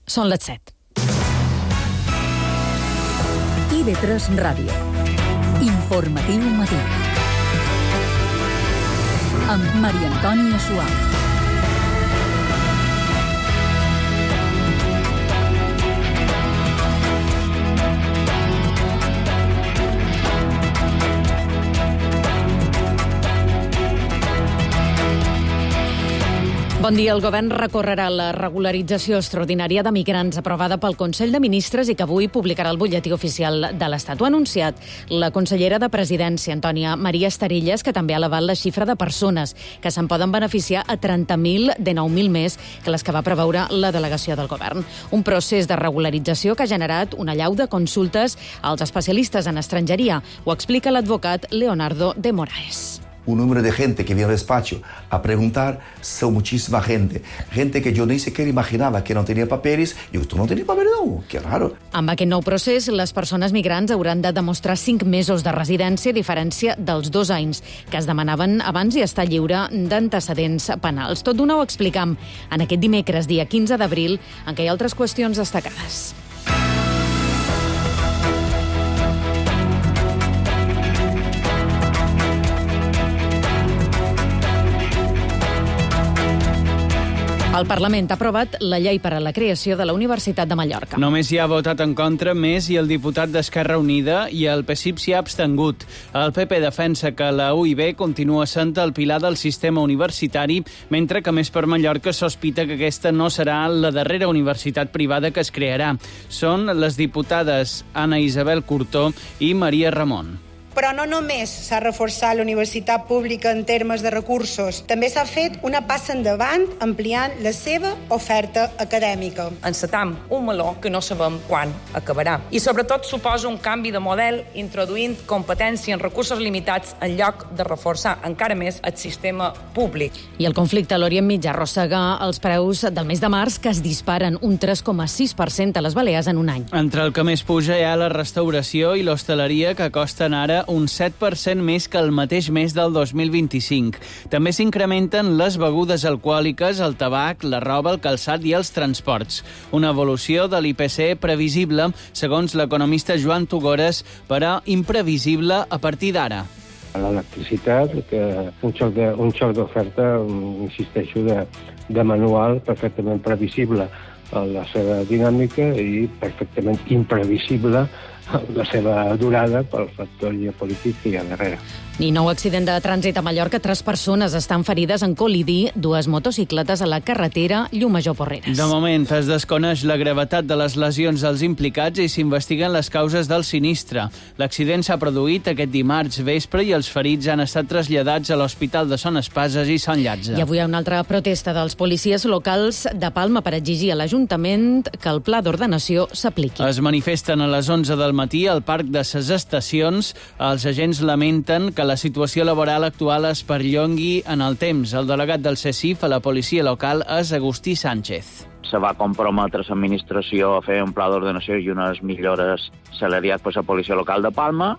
Són les 7. IB3 Ràdio. Informatiu matí. Amb Maria Antònia Suau. Bon dia. El govern recorrerà la regularització extraordinària de migrants aprovada pel Consell de Ministres i que avui publicarà el butlletí oficial de l'Estat. Ho ha anunciat la consellera de Presidència, Antònia Maria Estarillas, que també ha elevat la xifra de persones que se'n poden beneficiar a 30.000 de 9.000 més que les que va preveure la delegació del govern. Un procés de regularització que ha generat una allau de consultes als especialistes en estrangeria. Ho explica l'advocat Leonardo de Moraes. Un número de gente que viene al despacho a preguntar, son muchísima gente. Gente que yo ni siquiera imaginaba que no tenía papeles. Y yo, ¿tú no tenies papeles? No, qué raro. Amb aquest nou procés, les persones migrants hauran de demostrar 5 mesos de residència, a diferència dels 2 anys que es demanaven abans i estar lliure d'antecedents penals. Tot d'una ho explicam en aquest dimecres, dia 15 d'abril, en què hi ha altres qüestions destacades. El Parlament ha aprovat la llei per a la creació de la Universitat de Mallorca. Només hi ha votat en contra Més i el diputat d'Esquerra Unida i el PSIP s'hi ha abstengut. El PP defensa que la UIB continua sent el pilar del sistema universitari, mentre que Més per Mallorca sospita que aquesta no serà la darrera universitat privada que es crearà. Són les diputades Anna Isabel Curtó i Maria Ramon. Però no només s'ha reforçat la universitat pública en termes de recursos, també s'ha fet una passa endavant ampliant la seva oferta acadèmica. Encetam un meló que no sabem quan acabarà. I sobretot suposa un canvi de model introduint competència en recursos limitats en lloc de reforçar encara més el sistema públic. I el conflicte a l'Orient Mitjà arrossega els preus del mes de març, que es disparen un 3,6% a les Balears en un any. Entre el que més puja hi ha la restauració i l'hostaleria, que costen ara un 7% més que el mateix mes del 2025. També s'incrementen les begudes alcohòliques, el tabac, la roba, el calçat i els transports. Una evolució de l'IPC previsible, segons l'economista Joan Tugores, però imprevisible a partir d'ara. L'electricitat, que un xoc d'oferta, insisteixo, de manual perfectament previsible a la seva dinàmica i perfectament imprevisible la seva durada pel factor geopolític que hi ha darrere. I nou accident de trànsit a Mallorca. 3 persones estan ferides en col·lidir 2 motocicletes a la carretera Llumajor-Porreres. De moment es desconeix la gravetat de les lesions dels implicats i s'investiguen les causes del sinistre. L'accident s'ha produït aquest dimarts vespre i els ferits han estat traslladats a l'Hospital de Son Espases i Sant Llàtzer. I avui hi ha una altra protesta dels policies locals de Palma per exigir a l'Ajuntament que el pla d'ordenació s'apliqui. Es manifesten a les 11 del matí al Parc de ses Estacions. Els agents lamenten que la situació laboral actual es perllongui en el temps. El delegat del CECIF a la policia local és Agustí Sánchez. Se va comprometre l'administració a fer un pla d'ordenació i unes millores salarials per la policia local de Palma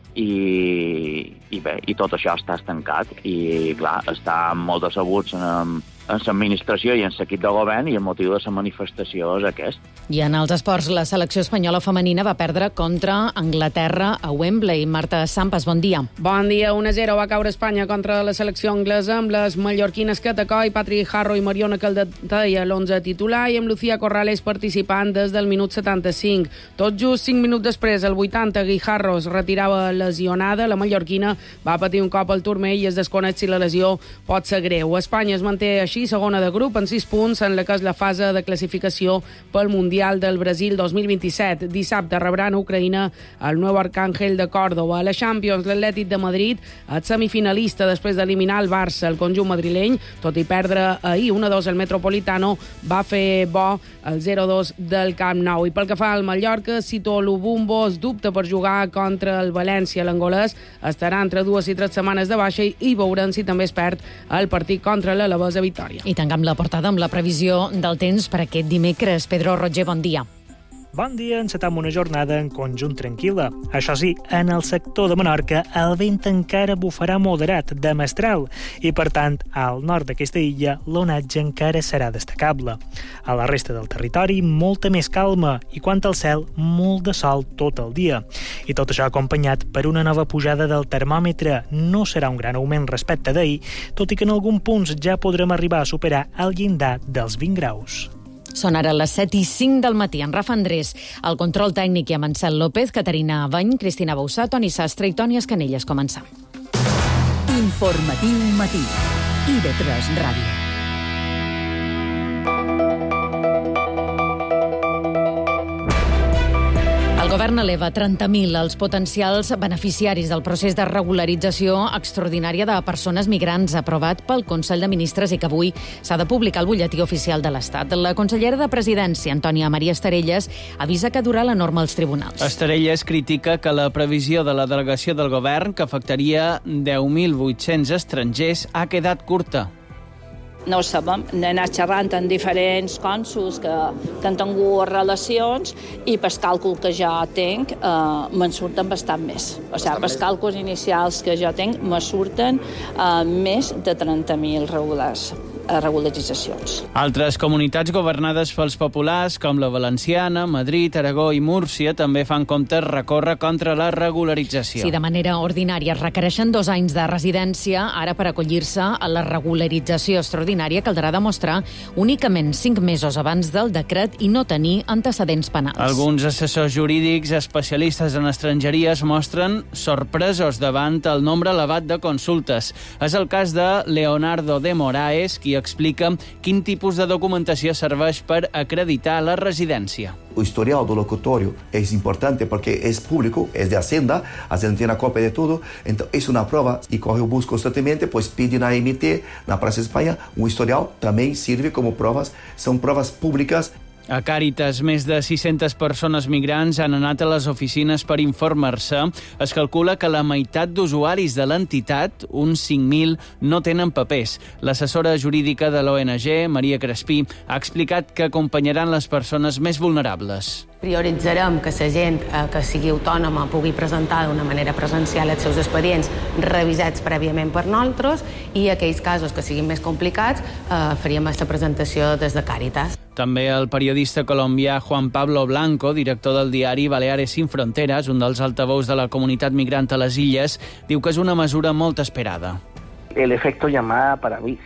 i tot això està estancat i, clar, està molt decebuts en l'administració i en l'equip de govern i el motiu de la manifestació és aquest. I en els esports, la selecció espanyola femenina va perdre contra Anglaterra a Wembley. Marta Sampas, bon dia. Bon dia. 1-0 va caure Espanya contra la selecció anglesa amb les mallorquines Cata Coll, Patrick Harro i Mariona Caldatei a l'11 titular i amb Lucía Corrales participant des del minut 75. Tot just 5 minuts després, al 80, Guijarro es retirava lesionada. La mallorquina va patir un cop al turmell i es desconeix si la lesió pot ser greu. Espanya es manté així segona de grup en 6 punts en la que és la fase de classificació pel Mundial del Brasil 2027. Dissabte rebran a Ucraïna el nou Arcángel de Córdoba. A la Champions, l'Atlètic de Madrid és semifinalista després d'eliminar el Barça. El conjunt madrileny, tot i perdre ahir 1-2 al Metropolitano, va fer bo el 0-2 del Camp Nou. I pel que fa al Mallorca, Sito Lubumbo es dubta per jugar contra el València. L'angolès estarà entre 2 i 3 setmanes de baixa i veurem si també es perd el partit contra l'Alavés a Vitòria. I tancam la portada amb la previsió del temps per aquest dimecres. Pedro Roger, bon dia. Bon dia, encetam una jornada en conjunt tranquil·la. Això sí, en el sector de Menorca el vent encara bufarà moderat de mestral i, per tant, al nord d'aquesta illa l'onatge encara serà destacable. A la resta del territori, molta més calma i, quant al cel, molt de sol tot el dia. I tot això acompanyat per una nova pujada del termòmetre. No serà un gran augment respecte d'ahir, tot i que en alguns punts ja podrem arribar a superar el llindar dels 20 graus. Són ara les 7:05 del matí. En Rafa Andrés, el control tècnic i amb Ansel López, Caterina Bany, Cristina Boussà, Toni Sastre i Toni Escanelles. Comencem. Informatiu matí. IB3 Ràdio. El govern eleva 30.000 els potencials beneficiaris del procés de regularització extraordinària de persones migrants aprovat pel Consell de Ministres i que avui s'ha de publicar al butlletí oficial de l'Estat. La consellera de Presidència, Antònia Maria Estarelles, avisa que durà la norma als tribunals. Estarelles critica que la previsió de la delegació del govern, que afectaria 10.800 estrangers, ha quedat curta. No ho sabem, n'he anat xerrant amb diferents cònsols que han tingut relacions i pel càlcul que jo tinc me'n surten bastant més. O sigui, pels càlculs inicials que jo tinc me surten més de 30.000 regularitzacions. Altres comunitats governades pels populars, com la valenciana, Madrid, Aragó i Múrcia, també fan comptes recórrer contra la regularització. Si de manera ordinària requereixen 2 anys de residència, ara per acollir-se a la regularització extraordinària caldrà demostrar únicament 5 mesos abans del decret i no tenir antecedents penals. Alguns assessors jurídics especialistes en estrangeria es mostren sorpresos davant el nombre elevat de consultes. És el cas de Leonardo de Moraes, qui explica quin tipus de documentació serveix per acreditar la residència. O historial do locutorio es importante porque es público, es de Hacienda tiene una copia de todo, entonces es una prueba y corre el bus constantemente, pues pide na AMT, na Praça España, un historial también sirve como pruebas, son pruebas públicas. A Càritas, més de 600 persones migrants han anat a les oficines per informar-se. Es calcula que la meitat d'usuaris de l'entitat, uns 5.000, no tenen papers. L'assessora jurídica de l'ONG, Maria Crespí, ha explicat que acompanyaran les persones més vulnerables. Prioritzarem que la gent que sigui autònoma pugui presentar d'una manera presencial els seus expedients revisats prèviament per nosaltres i aquells casos que siguin més complicats faríem aquesta presentació des de Càritas. També el periodista colombià Juan Pablo Blanco, director del diari Baleares Sin Fronteras, un dels altaveus de la comunitat migrant a les illes, diu que és una mesura molt esperada. El efecto llamada para mí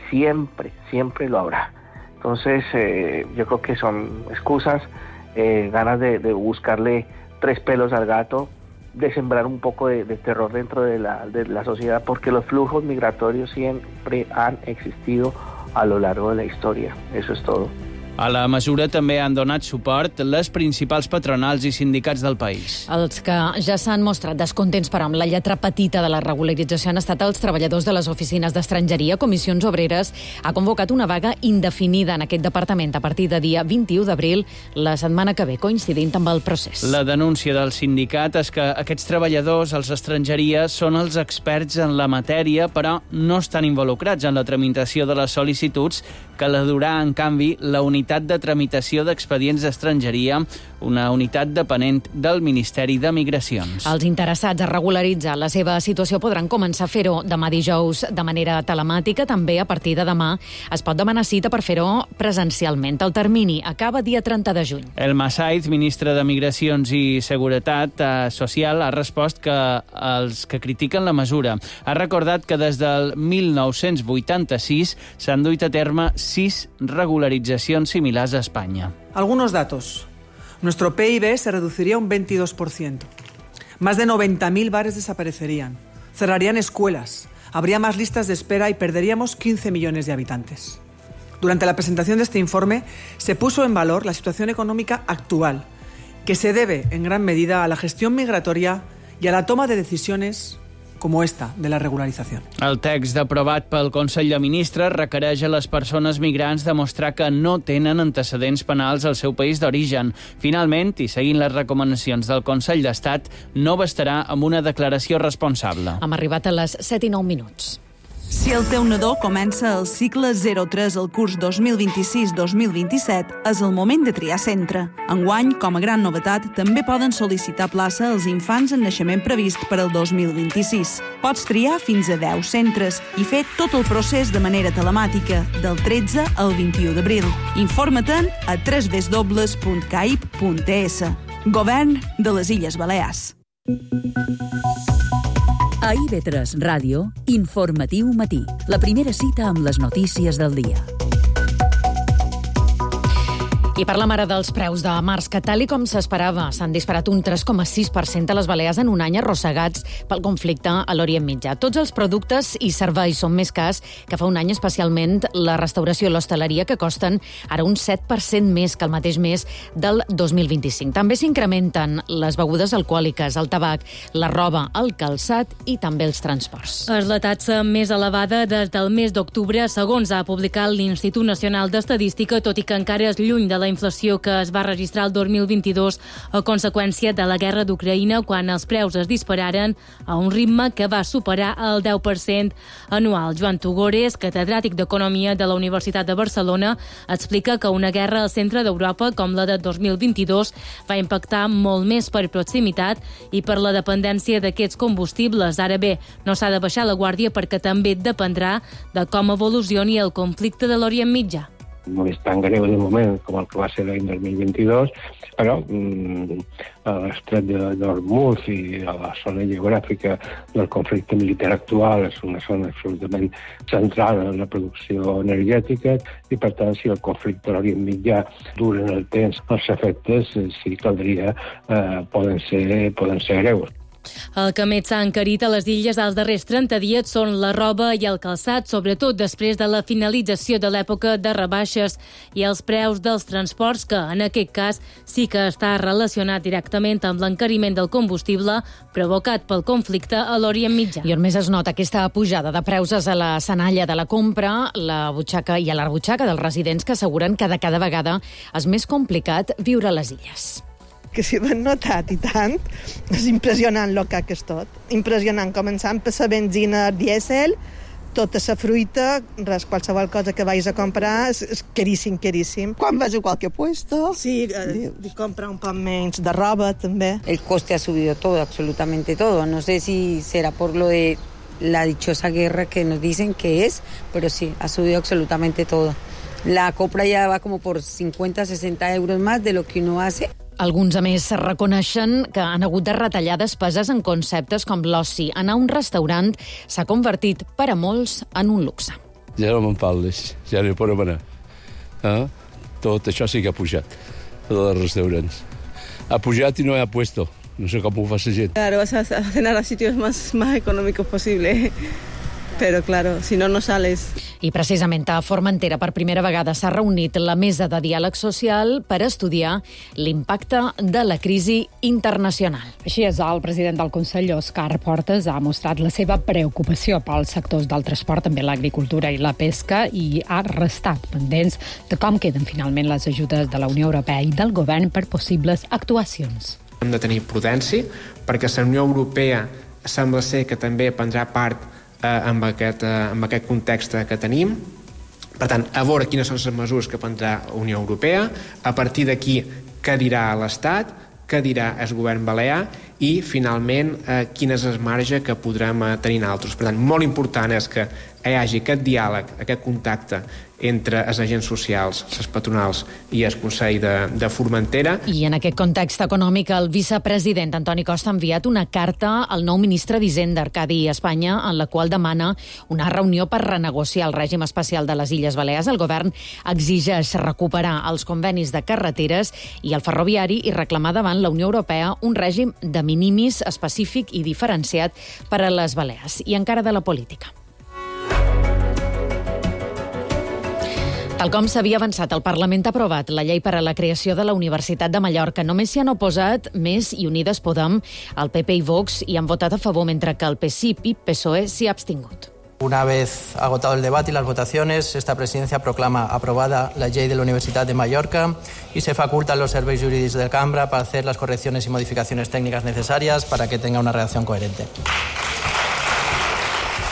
siempre lo habrá. Entonces, yo creo que son excusas, ganas de buscarle 3 pelos al gato, de sembrar un poco de terror dentro de la sociedad, porque los flujos migratorios siempre han existido a lo largo de la historia. Eso es todo. A la mesura també han donat suport les principals patronals i sindicats del país. Els que ja s'han mostrat descontents, però amb la lletra petita de la regularització han estat els treballadors de les oficines d'estrangeria. Comissions Obreres ha convocat una vaga indefinida en aquest departament a partir de dia 21 d'abril, la setmana que ve, coincidint amb el procés. La denúncia del sindicat és que aquests treballadors, els estrangeria, són els experts en la matèria, però no estan involucrats en la tramitació de les sol·licituds, que la durà, en canvi, la unitat de tramitació d'expedients d'estrangeria, una unitat dependent del Ministeri de Migracions. Els interessats a regularitzar la seva situació podran començar a fer-ho demà dijous de manera telemàtica. També a partir de demà es pot demanar cita per fer-ho presencialment. El termini acaba dia 30 de juny. Elma Saiz, ministre de Migracions i Seguretat Social, ha respost que els que critiquen la mesura ha recordat que des del 1986 s'han duit a terme 6 regularitzacions similars a España. Algunos datos. Nuestro PIB se reduciría un 22%. Más de 90.000 bares desaparecerían. Cerrarían escuelas. Habría más listas de espera y perderíamos 15 millones de habitantes. Durante la presentación de este informe se puso en valor la situación económica actual, que se debe en gran medida a la gestión migratoria y a la toma de decisiones com esta, de la regularització. El text aprovat pel Consell de Ministres requereix a les persones migrants demostrar que no tenen antecedents penals al seu país d'origen. Finalment, i seguint les recomanacions del Consell d'Estat, no bastarà amb una declaració responsable. Hem arribat a les 7:09. Si el teu nadó comença el cicle 03 al curs 2026-2027, és el moment de triar centre. Enguany, com a gran novetat, també poden sol·licitar plaça als infants en naixement previst per al 2026. Pots triar fins a 10 centres i fer tot el procés de manera telemàtica, del 13 al 21 d'abril. Informa-te'n a www.caip.es. Govern de les Illes Balears. A IB3 Ràdio, Informatiu Matí. La primera cita amb les notícies del dia. I parlem ara dels preus de març, que tal i com s'esperava, s'han disparat un 3,6% a les Balears en un any, arrossegats pel conflicte a l'Orient Mitjà. Tots els productes i serveis són més cars que fa un any, especialment la restauració i l'hostaleria, que costen ara un 7% més que el mateix mes del 2025. També s'incrementen les begudes alcohòliques, el tabac, la roba, el calçat i també els transports. És la taxa més elevada des del mes d'octubre, segons ha publicat l'Institut Nacional d'Estadística, tot i que encara és lluny de la inflació que es va registrar el 2022 a conseqüència de la guerra d'Ucraïna, quan els preus es dispararen a un ritme que va superar el 10% anual. Joan Tugores, catedràtic d'Economia de la Universitat de Barcelona, explica que una guerra al centre d'Europa com la de 2022 va impactar molt més per proximitat i per la dependència d'aquests combustibles. Ara bé, no s'ha de baixar la guàrdia perquè també dependrà de com evolucioni el conflicte de l'Orient Mitjà. No és tan greu de moment com el que va ser l'any 2022, però a l'estret d'Hormuz i a la zona geogràfica del conflicte militar actual és una zona absolutament central en la producció energètica i, per tant, si el conflicte a l'Orient Mitjà dura en el temps, els efectes, si caldria, poden ser greus. El que més s'ha encarit a les illes als darrers 30 dies són la roba i el calçat, sobretot després de la finalització de l'època de rebaixes, i els preus dels transports, que en aquest cas sí que està relacionat directament amb l'encariment del combustible provocat pel conflicte a l'Orient Mitjà. I on més es nota aquesta pujada de preus és a la senalla de la compra, la butxaca i a la butxaca dels residents, que asseguren que de cada vegada és més complicat viure a les illes. Que s'hi han notat i tant, és impressionant el que és tot. Impressionant, començant per la benzina dièsel, tota la fruita, qualsevol cosa que vagis a comprar és caríssim, caríssim. Quan vas a qualque puesto. Sí, comprar un poc menys de roba també. El coste ha subido todo, absolutamente todo. No sé si será por lo de la dichosa guerra que nos dicen que es, pero sí, ha subido absolutamente todo. La compra ya va como por 50, 60 euros más de lo que uno hace. Alguns, a més, reconeixen que han hagut de retallar despeses en conceptes com l'oci. Anar a un restaurant s'ha convertit, per a molts, en un luxe. Ja no me'n parles, ja no hi podem anar. Tot això sí que ha pujat, dels restaurants. Ha pujat i no ha puesto. No sé com ho fa la gent. Claro, vas a cenar a sitios más económicos posible. Pero claro, si no, no sales. I precisament a Formentera per primera vegada s'ha reunit la mesa de diàleg social per estudiar l'impacte de la crisi internacional. Així és, el president del Consell, Òscar Portas, ha mostrat la seva preocupació pels sectors del transport, també l'agricultura i la pesca, i ha restat pendents de com queden finalment les ajudes de la Unió Europea i del govern per possibles actuacions. Hem de tenir prudència perquè la Unió Europea sembla ser que també prendrà part amb aquest context que tenim. Per tant, a veure quines són les mesures que prendrà la Unió Europea, a partir d'aquí què dirà l'Estat, què dirà el govern balear i, finalment, quin és el marge que podrem tenir nosaltres. Per tant, molt important és que hi hagi aquest diàleg, aquest contacte entre els agents socials, les patronals i el Consell de Formentera. I en aquest context econòmic, el vicepresident Antoni Costa ha enviat una carta al nou ministre d'Hisenda, Arcadi Espanya, en la qual demana una reunió per renegociar el règim especial de les Illes Balears. El govern exigeix recuperar els convenis de carreteres i el ferroviari i reclamar davant la Unió Europea un règim de minimis específic i diferenciat per a les Balears. I encara de la política. Tal com s'havia avançat, el Parlament ha aprovat la llei per a la creació de la Universitat de Mallorca. Només s'hi han oposat Més i Unides Podem, el PP i Vox, i han votat a favor, mentre que el PSIP i PSOE s'hi ha abstingut. Una vez agotado el debate y las votaciones, esta presidencia proclama aprobada la llei de la Universitat de Mallorca y se facultan los serveis jurídicos de Cambra para hacer las correcciones y modificaciones técnicas necesarias para que tenga una redacción coherente.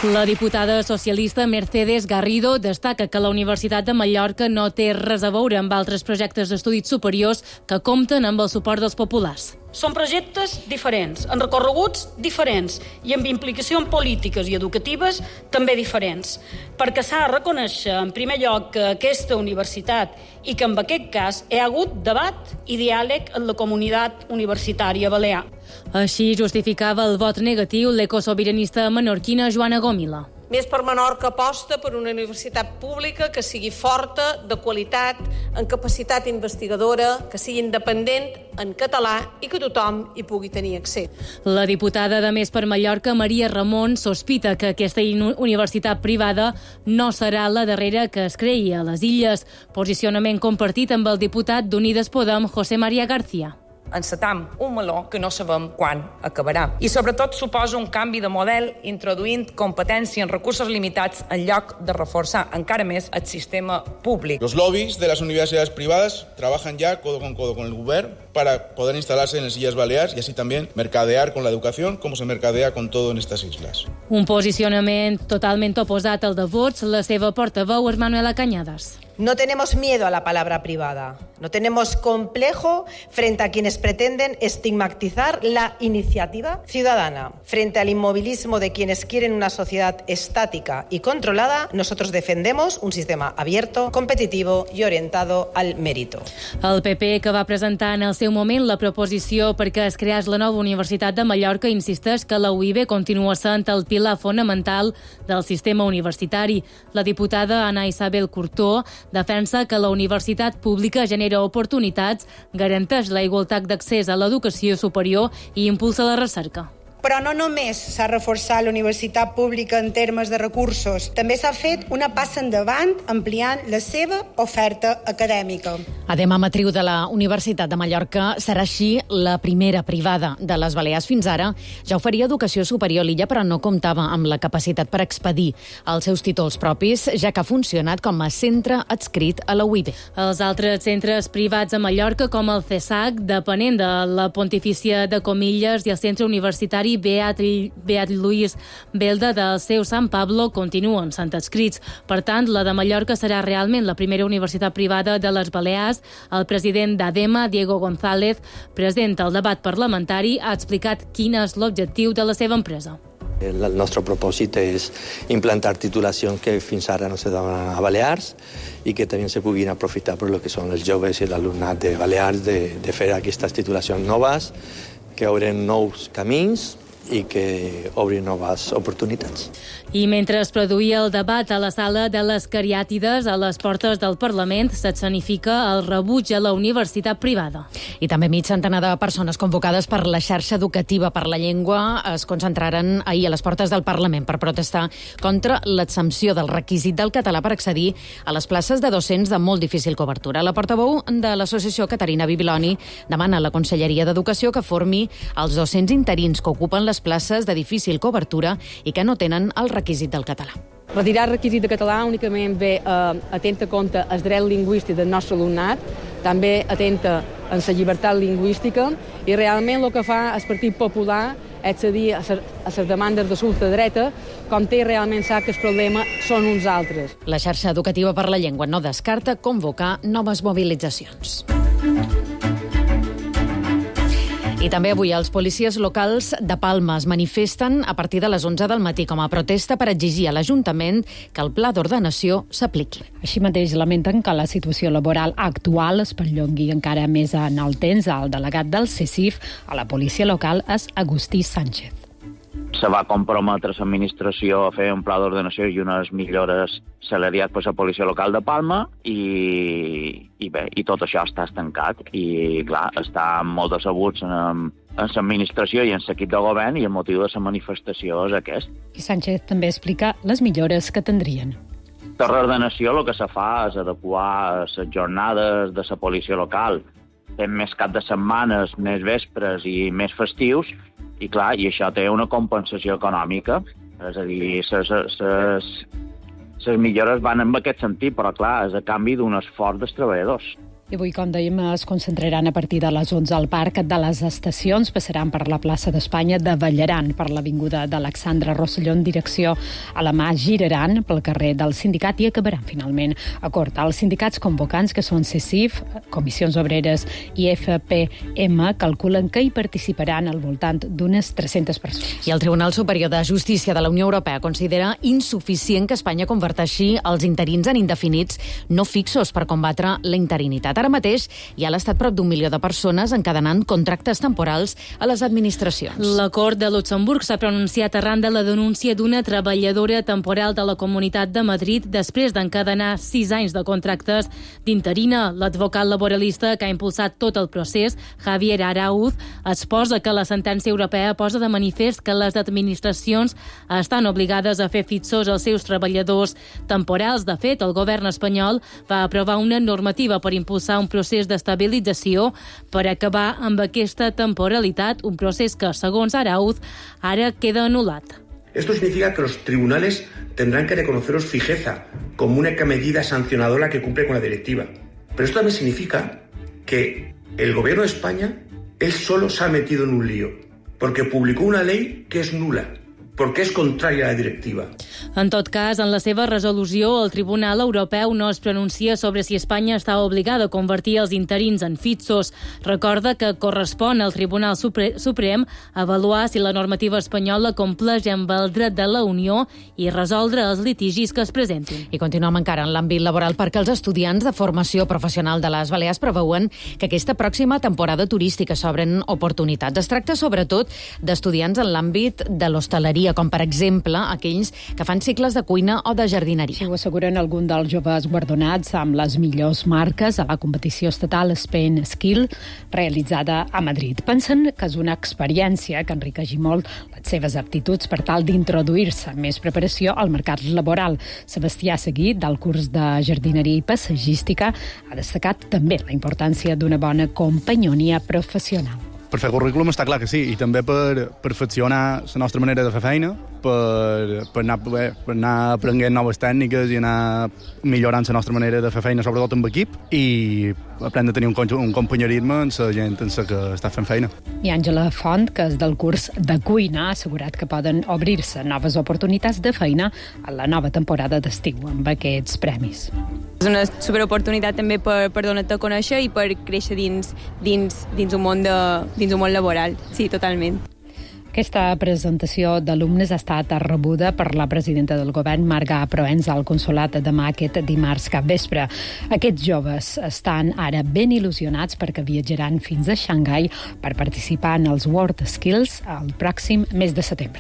La diputada socialista Mercedes Garrido destaca que la Universitat de Mallorca no té res a veure amb altres projectes d'estudis superiors que compten amb el suport dels populars. Són projectes diferents, amb recorreguts diferents i amb implicacions polítiques i educatives també diferents, perquè s'ha de reconèixer, en primer lloc, que aquesta universitat i que en aquest cas hi ha hagut debat i diàleg amb la comunitat universitària balear. Així justificava el vot negatiu l'ecosobiranista menorquina Joana Gómila. Més per Menorca aposta per una universitat pública que sigui forta, de qualitat, amb capacitat investigadora, que sigui independent en català i que tothom hi pugui tenir accés. La diputada de Més per Mallorca, Maria Ramon, sospita que aquesta universitat privada no serà la darrera que es creï a les Illes. Posicionament compartit amb el diputat d'Unides Podem, José María García. Encetam un meló que no sabem quan acabarà. I sobretot suposa un canvi de model introduint competència en recursos limitats en lloc de reforçar encara més el sistema públic. Los lobbies de las universidades privadas trabajan ya codo con el gobierno para poder instalarse en las Illes Baleares y así también mercadear con la educación como se mercadea con todo en estas islas. Un posicionament totalment oposat al de Vox, la seva portaveu és Manuela Cañadas. No tenemos miedo a la palabra privada, no tenemos complejo frente a quienes pretenden estigmatizar la iniciativa ciudadana. Frente al inmovilismo de quienes quieren una sociedad estática y controlada, nosotros defendemos un sistema abierto, competitivo y orientado al mérito. El PP, que va presentar en el seu moment la proposició perquè es creés la nova Universitat de Mallorca, insisteix que la UIB continua sent el pilar fonamental del sistema universitari. La diputada Ana Isabel Curtó defensa que la universitat pública genera oportunitats, garanteix la igualtat d'accés a l'educació superior i impulsa la recerca. Però no només s'ha reforçat la universitat pública en termes de recursos, també s'ha fet una passa endavant ampliant la seva oferta acadèmica. Adema Matriu de la Universitat de Mallorca serà així la primera privada de les Balears. Fins ara ja oferia educació superior a l'illa, però no comptava amb la capacitat per expedir els seus títols propis, ja que ha funcionat com a centre adscrit a la UIB. Els altres centres privats a Mallorca, com el CESAC, depenent de la Pontifícia de Comillas, i el centre universitari Beat Lluís Belda del seu Sant Pablo, continuen sent adscrits. Per tant, la de Mallorca serà realment la primera universitat privada de les Balears. El president d'ADEMA, Diego González, present al debat parlamentari, ha explicat quin és l'objectiu de la seva empresa. El nostre propòsit és implantar titulacions que fins ara no se donen a Balears i que també se puguin aprofitar per lo que són els joves i l'alumnat de Balears de fer aquestes titulacions noves, que obren nous camins i que obrin noves oportunitats. I mentre es produïa el debat a la sala de les Cariàtides a les portes del Parlament, s'escenifica el rebuig a la universitat privada. I també mig centenar de persones convocades per la xarxa educativa per la llengua es concentraren ahir a les portes del Parlament per protestar contra l'exempció del requisit del català per accedir a les places de docents de molt difícil cobertura. La portaveu de l'associació, Caterina Bibiloni, demana a la Conselleria d'Educació que formi els docents interins que ocupen les places de difícil cobertura i que no tenen el requisit del català. Retirar el requisit de català únicament ve a tenir compte el dret lingüístic del nostre alumnat, també atenta en la llibertat lingüística i realment el que fa el Partit Popular és cedir a les demandes de l'ultradreta, com té realment sap que el problema són uns altres. La xarxa educativa per la llengua no descarta convocar noves mobilitzacions. I també avui els policies locals de Palma es manifesten a partir de les 11 del matí com a protesta per exigir a l'Ajuntament que el pla d'ordenació s'apliqui. Així mateix lamenten que la situació laboral actual es perllongui encara més en el temps. El delegat del CECIF a la policia local és Agustí Sánchez. Se va comprometre l'administració a fer un pla d'ordenació i unes millores salarials per la policia local de Palma i bé, i tot això està estancat i clar, està molt decebuts en l'administració i en l'equip de govern i el motiu de la manifestació és aquest. I Sánchez també explica les millores que tindrien. La reordenació el que se fa és adequar les jornades de la policia local. Fem més cap de setmanes, més vespres i més festius i clar, i això té una compensació econòmica. És a dir, les millores van en aquest sentit, però clar, és a canvi d'un esforç dels treballadors. I avui, com dèiem, es concentraran a partir de les 11 al Parc de les Estacions, passaran per la plaça d'Espanya, davallaran per l'avinguda d'Alexandre Rosselló en direcció a la Mà, giraran pel carrer del Sindicat i acabaran finalment a Cort. Els sindicats convocants, que són CECIF, Comissions Obreres i FPM, calculen que hi participaran al voltant d'unes 300 persones. I el Tribunal Superior de Justícia de la Unió Europea considera insuficient que Espanya converteixi els interins en indefinits no fixos per combatre la interinitat. Ara mateix hi ha a l'Estat prop d'1 milió de persones encadenant contractes temporals a les administracions. La Cort de Luxemburg s'ha pronunciat arran de la denúncia d'una treballadora temporal de la Comunitat de Madrid després d'encadenar 6 anys de contractes d'interina. L'advocat laboralista que ha impulsat tot el procés, Javier Arauz, exposa que la sentència europea posa de manifest que les administracions estan obligades a fer fixos els seus treballadors temporals. De fet, el govern espanyol va aprovar una normativa per impulsar un procés d'estabilització per acabar amb aquesta temporalitat, un procés que, segons Arauz, ara queda anul·lat. Esto significa que los tribunales tendrán que reconoceros fijeza como única medida sancionadora que cumple con la directiva. Pero esto también significa que el gobierno de España, él solo se ha metido en un lío, porque publicó una ley que es nula, perquè és contrària a la directiva. En tot cas, en la seva resolució, el Tribunal Europeu no es pronuncia sobre si Espanya està obligada a convertir els interins en fixos. Recorda que correspon al Tribunal Suprem avaluar si la normativa espanyola compleix amb el dret de la Unió i resoldre els litigis que es presentin. I continuem encara en l'àmbit laboral perquè els estudiants de formació professional de les Balears preveuen que aquesta pròxima temporada turística s'obren oportunitats. Es tracta sobretot d'estudiants en l'àmbit de l'hostaleria, com per exemple aquells que fan cicles de cuina o de jardineria. Sí, ho asseguren algun dels joves guardonats amb les millors marques a la competició estatal Spain Skill realitzada a Madrid. Pensen que és una experiència que enriqueixi molt les seves aptituds per tal d'introduir-se amb més preparació al mercat laboral. Sebastià Seguí, del curs de jardineria i paisatgística, ha destacat també la importància d'una bona companyonia professional. Per fer currículum està clar que sí, i també per perfeccionar la nostra manera de fer feina, per anar aprenent noves tècniques i anar millorant la nostra manera de fer feina, sobretot amb equip, i aprendre a tenir un companyerisme amb la gent amb la que està fent feina. I Àngela Font, que és del curs de cuina, ha assegurat que poden obrir-se noves oportunitats de feina a la nova temporada d'estiu amb aquests premis. És una superoportunitat també per donar-te a conèixer i per créixer dins un món laboral. Sí, totalment. Aquesta presentació d'alumnes ha estat rebuda per la presidenta del govern, Marga Proens, al consolat de Mà aquest dimarts capvespre. Aquests joves estan ara ben il·lusionats perquè viatjaran fins a Xangai per participar en els World Skills el pròxim mes de setembre.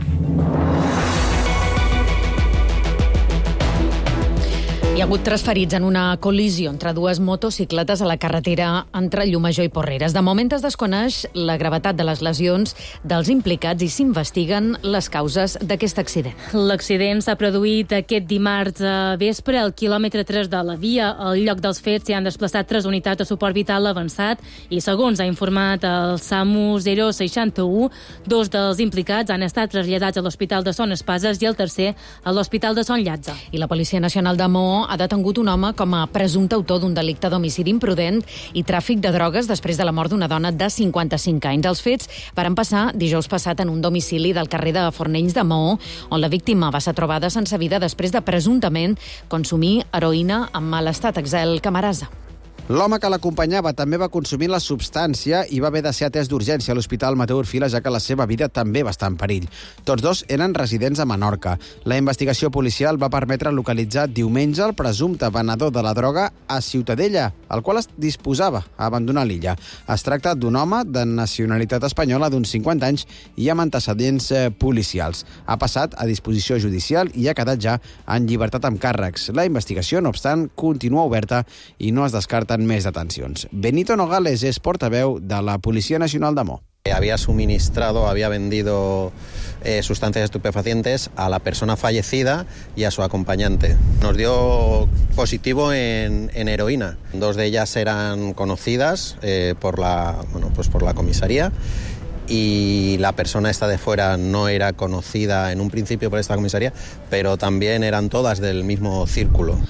Hi ha hagut 3 ferits en una col·lisió entre 2 motocicletes a la carretera entre Llumajor i Porreres. De moment es desconeix la gravetat de les lesions dels implicats i s'investiguen les causes d'aquest accident. L'accident s'ha produït aquest dimarts a vespre al quilòmetre 3 de la via. Al lloc dels fets s'hi han desplaçat 3 unitats de suport vital avançat i, segons ha informat el SAMU 061, 2 dels implicats han estat traslladats a l'Hospital de Son Espases i el tercer a l'Hospital de Son Llàtzer. I la Policia Nacional de Maó ha detengut un home com a presumpte autor d'un delicte d'homicidi imprudent i tràfic de drogues després de la mort d'una dona de 55 anys. Els fets van passar dijous passat en un domicili del carrer de Fornells de Maó, on la víctima va ser trobada sense vida després de presumptament consumir heroïna en mal estat. Axel Camarasa. L'home que l'acompanyava també va consumir la substància i va haver de ser atès d'urgència a l'Hospital Mateu Orfila, ja que la seva vida també va estar en perill. Tots 2 eren residents a Menorca. La investigació policial va permetre localitzar diumenge el presumpte venedor de la droga a Ciutadella, el qual es disposava a abandonar l'illa. Es tracta d'un home de nacionalitat espanyola d'uns 50 anys i amb antecedents policials. Ha passat a disposició judicial i ha quedat ja en llibertat amb càrrecs. La investigació, no obstant, continua oberta i no es descarten més detencions. Benito Nogales és portaveu de la Policia Nacional de Maó. Había vendido sustancias estupefacientes a la persona fallecida y a su acompañante. Nos dio positivo en heroína. 2 de ellas eran conocidas por la comisaría y la persona esta de fuera no era conocida en un principio por esta comisaría, pero también eran todas del mismo círculo.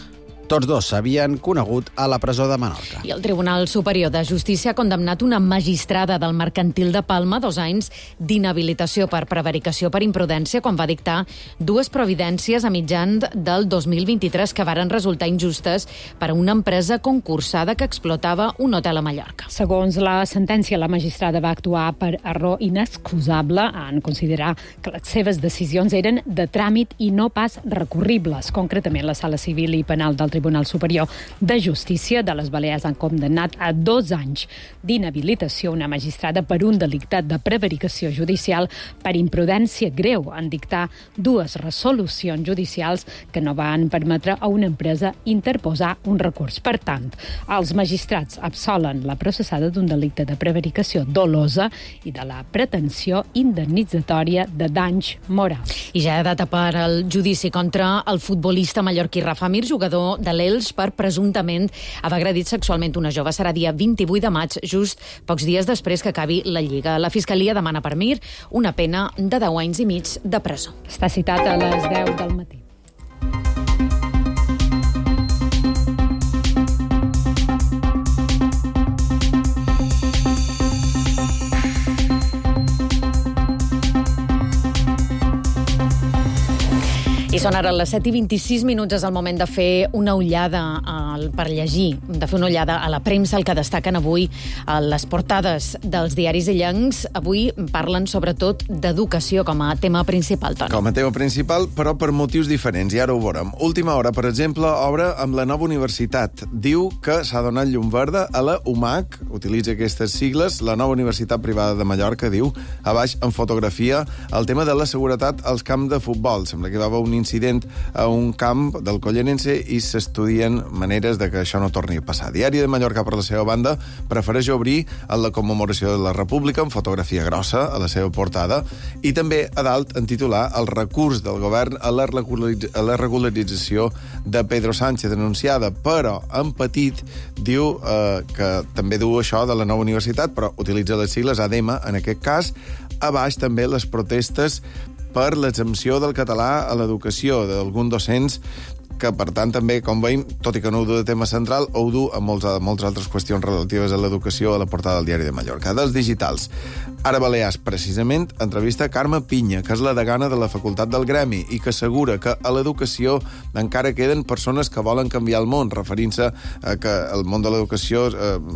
Tots dos s'havien conegut a la presó de Menorca. I el Tribunal Superior de Justícia ha condemnat una magistrada del Mercantil de Palma 2 anys d'inhabilitació per prevaricació per imprudència quan va dictar 2 providències a mitjan del 2023 que varen resultar injustes per a una empresa concursada que explotava un hotel a Mallorca. Segons la sentència, la magistrada va actuar per error inexcusable en considerar que les seves decisions eren de tràmit i no pas recurribles. Concretament, la Sala Civil i Penal del Tribunal Superior de Justícia de les Balears han condemnat a 2 anys d'inhabilitació una magistrada per un delicte de prevaricació judicial per imprudència greu en dictar 2 resolucions judicials que no van permetre a una empresa interposar un recurs. Per tant, els magistrats absolen la processada d'un delicte de prevaricació dolosa i de la pretensió indemnitzatòria de danys morals. I ja hi ha data per al judici contra el futbolista mallorquí Rafa Mir, jugador de l'Elx, per presumptament haver agredit sexualment una jove. Serà dia 28 de maig, just pocs dies després que acabi la Lliga. La Fiscalia demana per Mir una pena de 10 anys i mig de presó. Està citat a les 10 del matí. I són ara les 7:26, és el moment de fer una ullada per llegir, de fer una ullada a la premsa, el que destaquen avui a les portades dels diaris illencs. Avui parlen sobretot d'educació com a tema principal, Toni. Com a tema principal, però per motius diferents, i ara ho veurem. Última Hora, per exemple, obre amb la nova universitat. Diu que s'ha donat llum verda a la UMAC, utilitza aquestes sigles, la nova universitat privada de Mallorca, diu, a baix en fotografia, el tema de la seguretat als camps de futbol. Sembla que va haver un incident a un camp del Collerense i s'estudien maneres de que això no torni a passar. Diari de Mallorca, per la seva banda, prefereix obrir en la commemoració de la República amb fotografia grossa a la seva portada i també a dalt en titular el recurs del govern a la regularització de Pedro Sánchez denunciada, però en petit diu que també diu això de la nova universitat, però utilitza les sigles ADEMA en aquest cas. A baix també les protestes per l'exempció del català a l'educació d'alguns docents que, per tant, també, com veiem, tot i que no ho du de tema central, ho du a moltes altres qüestions relatives a l'educació a la portada del Diari de Mallorca. Dels digitals. Ara Balears, precisament, entrevista Carme Pinya, que és la degana de la Facultat del Gremi i que assegura que a l'educació encara queden persones que volen canviar el món, referint-se a que el món de l'educació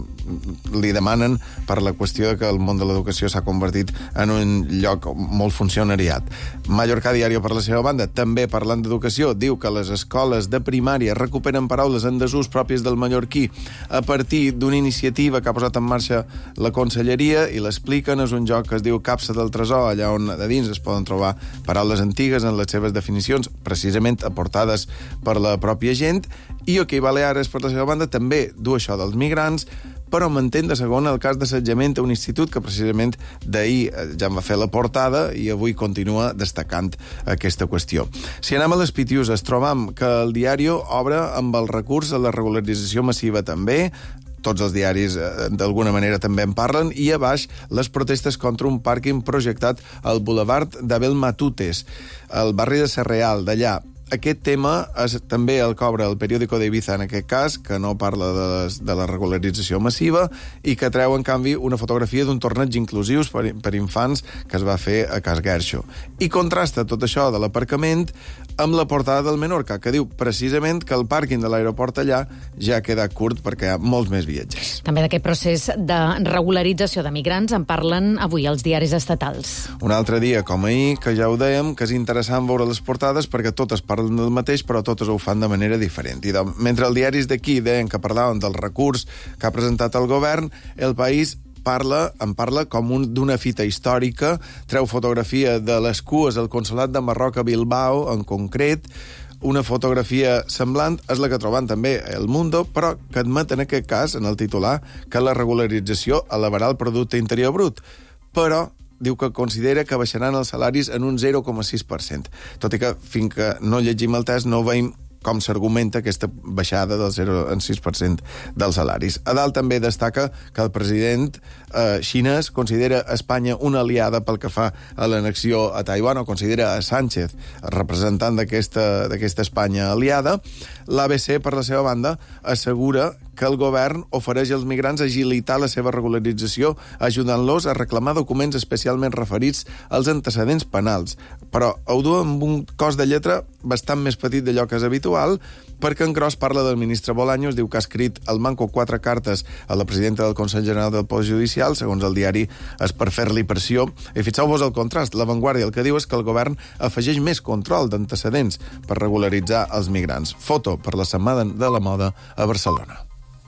li demanen per la qüestió de que el món de l'educació s'ha convertit en un lloc molt funcionariat. Mallorca Diario, per la seva banda, també parlant d'educació, diu que les escoles de primària recuperen paraules en desús pròpies del mallorquí a partir d'una iniciativa que ha posat en marxa la Conselleria i l'expliquen. És un joc que es diu Capsa del Tresor, allà on de dins es poden trobar paraules antigues en les seves definicions, precisament aportades per la pròpia gent. I OK Baleares, per la seva banda, també du això dels migrants, però mantén de segon el cas d'assetjament a un institut que precisament d'ahir ja en va fer la portada i avui continua destacant aquesta qüestió. Si anem a les Pitiuses, trobam que el diari obre amb el recurs a la regularització massiva també, tots els diaris d'alguna manera també en parlen, i a baix les protestes contra un pàrquing projectat al Boulevard d'Abel Matutes, al barri de Sarreal, d'allà. Aquest tema també el cobra el periòdico d'Ibiza, en aquest cas, que no parla de la regularització massiva i que treu, en canvi, una fotografia d'un torneig inclusius per infants que es va fer a Cas Guerxo. I contrasta tot això de l'aparcament amb la portada del Menorca, que diu precisament que el pàrquing de l'aeroport allà ja queda curt perquè hi ha molts més viatgers. També d'aquest procés de regularització de migrants en parlen avui els diaris estatals. Un altre dia, com ahir, que ja ho dèiem, que és interessant veure les portades perquè totes parlen del mateix, però totes ho fan de manera diferent. I mentre els diaris d'aquí deien que parlaven del recurs que ha presentat el govern, El País en parla com d'una fita històrica, treu fotografia de les cues al Consolat de Marroc a Bilbao, en concret. Una fotografia semblant és la que troben també a El Mundo, però que admet en aquest cas, en el titular, que la regularització elevarà el producte interior brut. Però diu que considera que baixaran els salaris en un 0,6%. Tot i que, fins que no llegim el text, no veiem com s'argumenta aquesta baixada del 0,6% dels salaris. A dalt també destaca que el president xinès considera Espanya una aliada pel que fa a l'annexió a Taiwan, o considera a Sánchez representant d'aquesta Espanya aliada. L'ABC, per la seva banda, assegura que el govern ofereix als migrants agilitar la seva regularització, ajudant-los a reclamar documents especialment referits als antecedents penals. Però ho du amb un cos de lletra bastant més petit d'allò que és habitual, perquè en gros parla del ministre Bolaños, diu que ha escrit al manco 4 cartes a la presidenta del Consell General del Poder Judicial, segons el diari és per fer-li pressió. I fixeu-vos el contrast. La Vanguardia el que diu és que el govern afegeix més control d'antecedents per regularitzar els migrants. Foto per la Setmana de la Moda a Barcelona.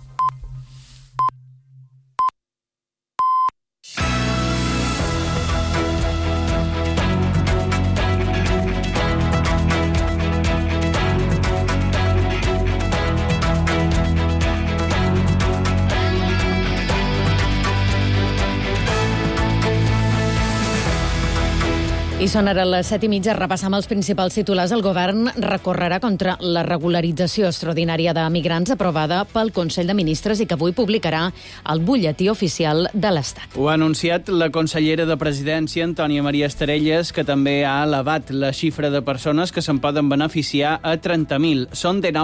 I són ara les 7:30. Repassam els principals titulars. El govern recorrerà contra la regularització extraordinària de migrants aprovada pel Consell de Ministres i que avui publicarà el butlletí oficial de l'Estat. Ho ha anunciat la consellera de Presidència, Antònia Maria Estarelles, que també ha elevat la xifra de persones que se'n poden beneficiar a 30.000. Són de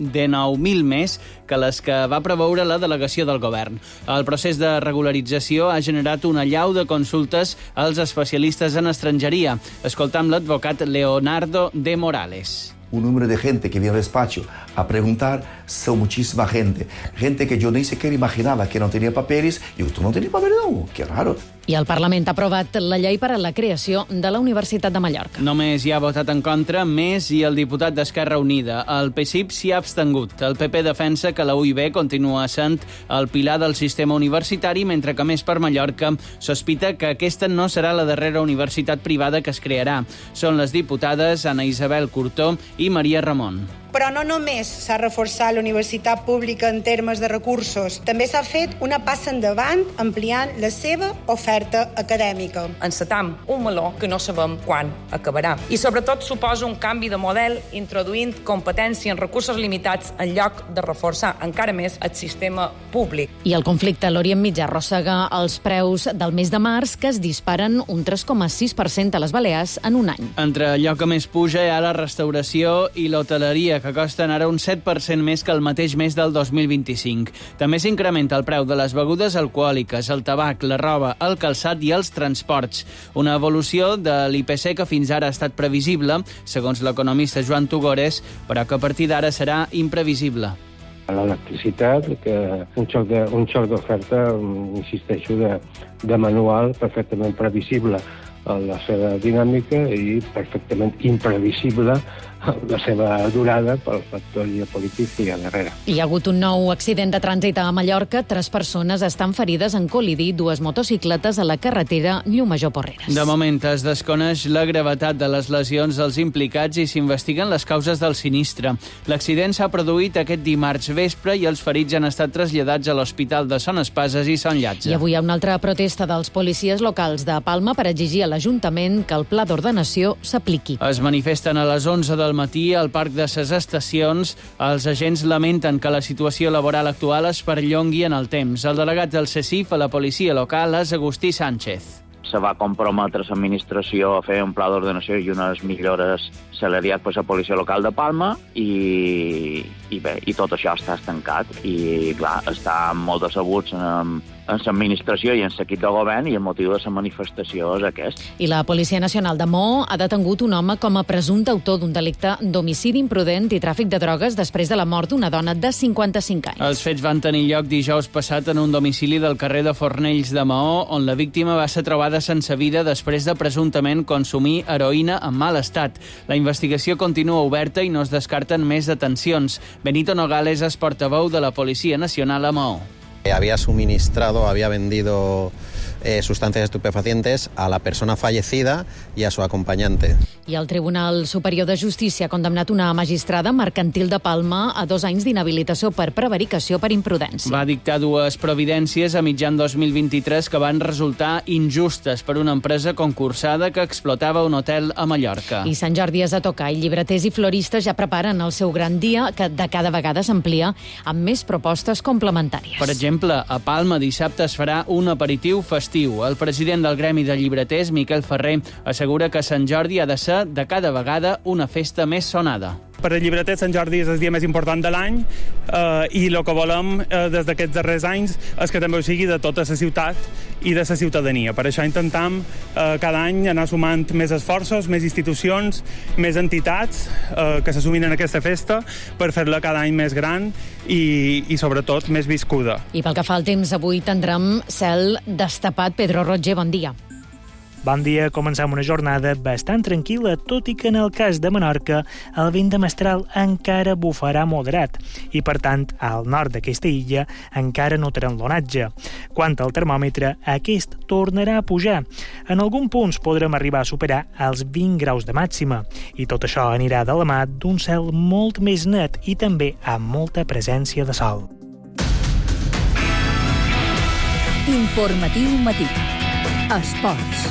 9.000 més que les que va preveure la delegació del govern. El procés de regularització ha generat una allau de consultes als especialistes en estrangeria. Escoltam l'advocat Leonardo de Morales. Un número de gente que viene al despacho a preguntar, son muchísima gente. Gente que yo ni siquiera imaginaba que no tenía papeles. Y tú no tenías papeles, no, qué raro. I el Parlament ha aprovat la llei per a la creació de la Universitat de Mallorca. Només hi ha votat en contra Més i el diputat d'Esquerra Unida. El PSIP s'hi ha abstengut. El PP defensa que la UIB continua sent el pilar del sistema universitari, mentre que Més per Mallorca sospita que aquesta no serà la darrera universitat privada que es crearà. Són les diputades Ana Isabel Curtó i Maria Ramon. Però no només s'ha reforçat la universitat pública en termes de recursos, també s'ha fet una passa endavant ampliant la seva oferta acadèmica. Encetam un meló que no sabem quan acabarà. I sobretot suposa un canvi de model introduint competència en recursos limitats en lloc de reforçar encara més el sistema públic. I el conflicte a l'Orient Mitjà arrossega els preus del mes de març, que es disparen un 3,6% a les Balears en un any. Entre allò que més puja hi ha la restauració i l'hoteleria, que costen ara un 7% més que el mateix mes del 2025. També s'incrementa el preu de les begudes alcohòliques, el tabac, la roba, el calçat i els transports. Una evolució de l'IPC que fins ara ha estat previsible, segons l'economista Joan Tugores, però que a partir d'ara serà imprevisible. L'electricitat, que un xoc d'oferta, insisteixo, de manual perfectament previsible en la seva dinàmica i perfectament imprevisible la seva durada pel factor geopolític que hi ha darrere. Hi ha hagut un nou accident de trànsit a Mallorca. 3 persones estan ferides en col·lidir 2 motocicletes a la carretera Llumajor-Porreres. De moment es desconeix la gravetat de les lesions dels implicats i s'investiguen les causes del sinistre. L'accident s'ha produït aquest dimarts vespre i els ferits han estat traslladats a l'Hospital de Son Espases i Son Llatge. I avui hi ha una altra protesta dels policies locals de Palma per exigir a l'Ajuntament que el pla d'ordenació s'apliqui. Es manifesten a les 11 del matí al Parc de ses Estacions. Els agents lamenten que la situació laboral actual es perllongui en el temps. El delegat del CECIF a la policia local és Agustí Sánchez. Se va comprometre l'administració a fer un pla d'ordenació i unes millores salarials per la policia local de Palma i tot això està estancat i clar, està molt decebuts en l'administració i en l'equip de govern i el motiu de la manifestació és aquest. I la Policia Nacional de Maó ha detengut un home com a presumpte autor d'un delicte d'homicidi imprudent i tràfic de drogues després de la mort d'una dona de 55 anys. Els fets van tenir lloc dijous passat en un domicili del carrer de Fornells de Maó, on la víctima va ser trobada sense vida després de presumptament consumir heroïna en mal estat. La investigació continua oberta i no es descarten més detencions. Benito Nogales és portaveu de la Policia Nacional a Maó. Había suministrado, había vendido sustancias estupefacientes a la persona fallecida y a su acompañante. I el Tribunal Superior de Justícia ha condemnat una magistrada mercantil de Palma a 2 anys d'inhabilitació per prevaricació per imprudència. Va dictar 2 providències a mitjan 2023 que van resultar injustes per una empresa concursada que explotava un hotel a Mallorca. I Sant Jordi és a tocar i llibreters i floristes ja preparen el seu gran dia, que de cada vegada s'amplia amb més propostes complementàries. Per exemple, a Palma dissabte es farà un aperitiu festiu. El president del Gremi de Llibreters, Miquel Ferrer, assegura que Sant Jordi ha de ser de cada vegada una festa més sonada. Per als llibreters, Sant Jordi és el dia més important de l'any i el que volem des d'aquests darrers anys és que també ho sigui de tota la ciutat i de la ciutadania. Per això intentem cada any anar sumant més esforços, més institucions, més entitats que s'assumin en aquesta festa per fer-la cada any més gran i sobretot més viscuda. I pel que fa al temps, avui tindrem cel destapat. Pedro Roger, bon dia. Bon dia, comencem una jornada bastant tranquil·la, tot i que en el cas de Menorca el vent de mestral encara bufarà moderat i, per tant, al nord d'aquesta illa encara notarem l'onatge. Quant al termòmetre, aquest tornarà a pujar. En alguns punts podrem arribar a superar els 20 graus de màxima i tot això anirà de la mà d'un cel molt més net i també amb molta presència de sol. Informatiu matí. Esports.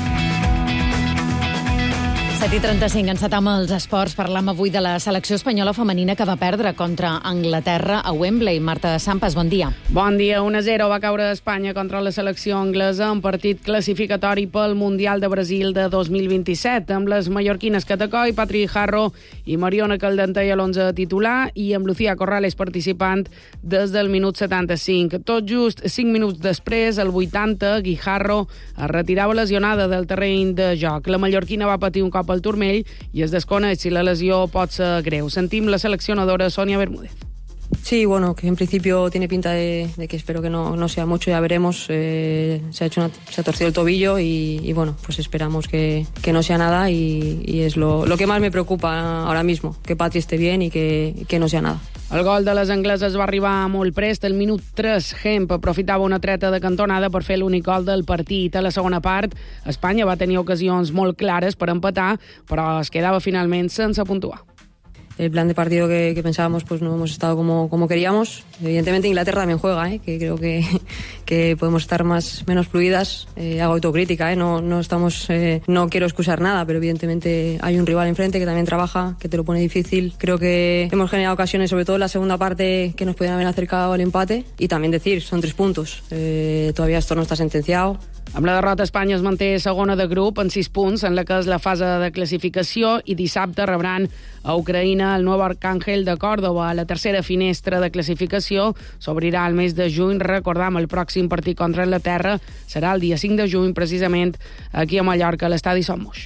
7:35, encetam els esports. Parlam avui de la selecció espanyola femenina que va perdre contra Anglaterra a Wembley. Marta Sampas, bon dia. Bon dia. 1-0 va caure Espanya contra la selecció anglesa en partit classificatori pel Mundial de Brasil de 2027, amb les mallorquines Catacoi, Patri Guijarro i Mariona Caldentey a l'11 titular i amb Lucía Corrales participant des del minut 75. Tot just 5 minuts després, al 80, Guijarro es retirava lesionada del terreny de joc. La mallorquina va patir un cop al turmell i es desconeix si la lesió pot ser greu. Sentim la seleccionadora Sonia Bermúdez. Sí, bueno, que en principio tiene pinta de que espero que no sea mucho, ya veremos. Se ha torcido el tobillo y bueno, pues esperamos que no sea nada y es lo que más me preocupa ahora mismo, que Patri esté bien y que no sea nada. El gol de les angleses va arribar molt prest. Al minut 3, Hemp aprofitava una treta de cantonada per fer l'únic gol del partit. A la segona part, Espanya va tenir ocasions molt clares per empatar, però es quedava finalment sense puntuar. El plan de partido que pensábamos pues no hemos estado como queríamos. Evidentemente Inglaterra también juega, que creo que podemos estar menos fluidas. Hago autocrítica, no estamos, no quiero excusar nada, pero evidentemente hay un rival enfrente que también trabaja, que te lo pone difícil. Creo que hemos generado ocasiones, sobre todo en la segunda parte, que nos podían haber acercado al empate. Y también decir, son 3 puntos. Todavía esto no está sentenciado. Amb la derrota, Espanya es manté segona de grup en 6 punts, en la que és la fase de classificació, i dissabte rebran a Ucraïna el nou Arcàngel de Còrdova. La tercera finestra de classificació s'obrirà al mes de juny. Recordam, el pròxim partit contra Anglaterra serà el dia 5 de juny, precisament aquí a Mallorca, a l'estadi Son Moix.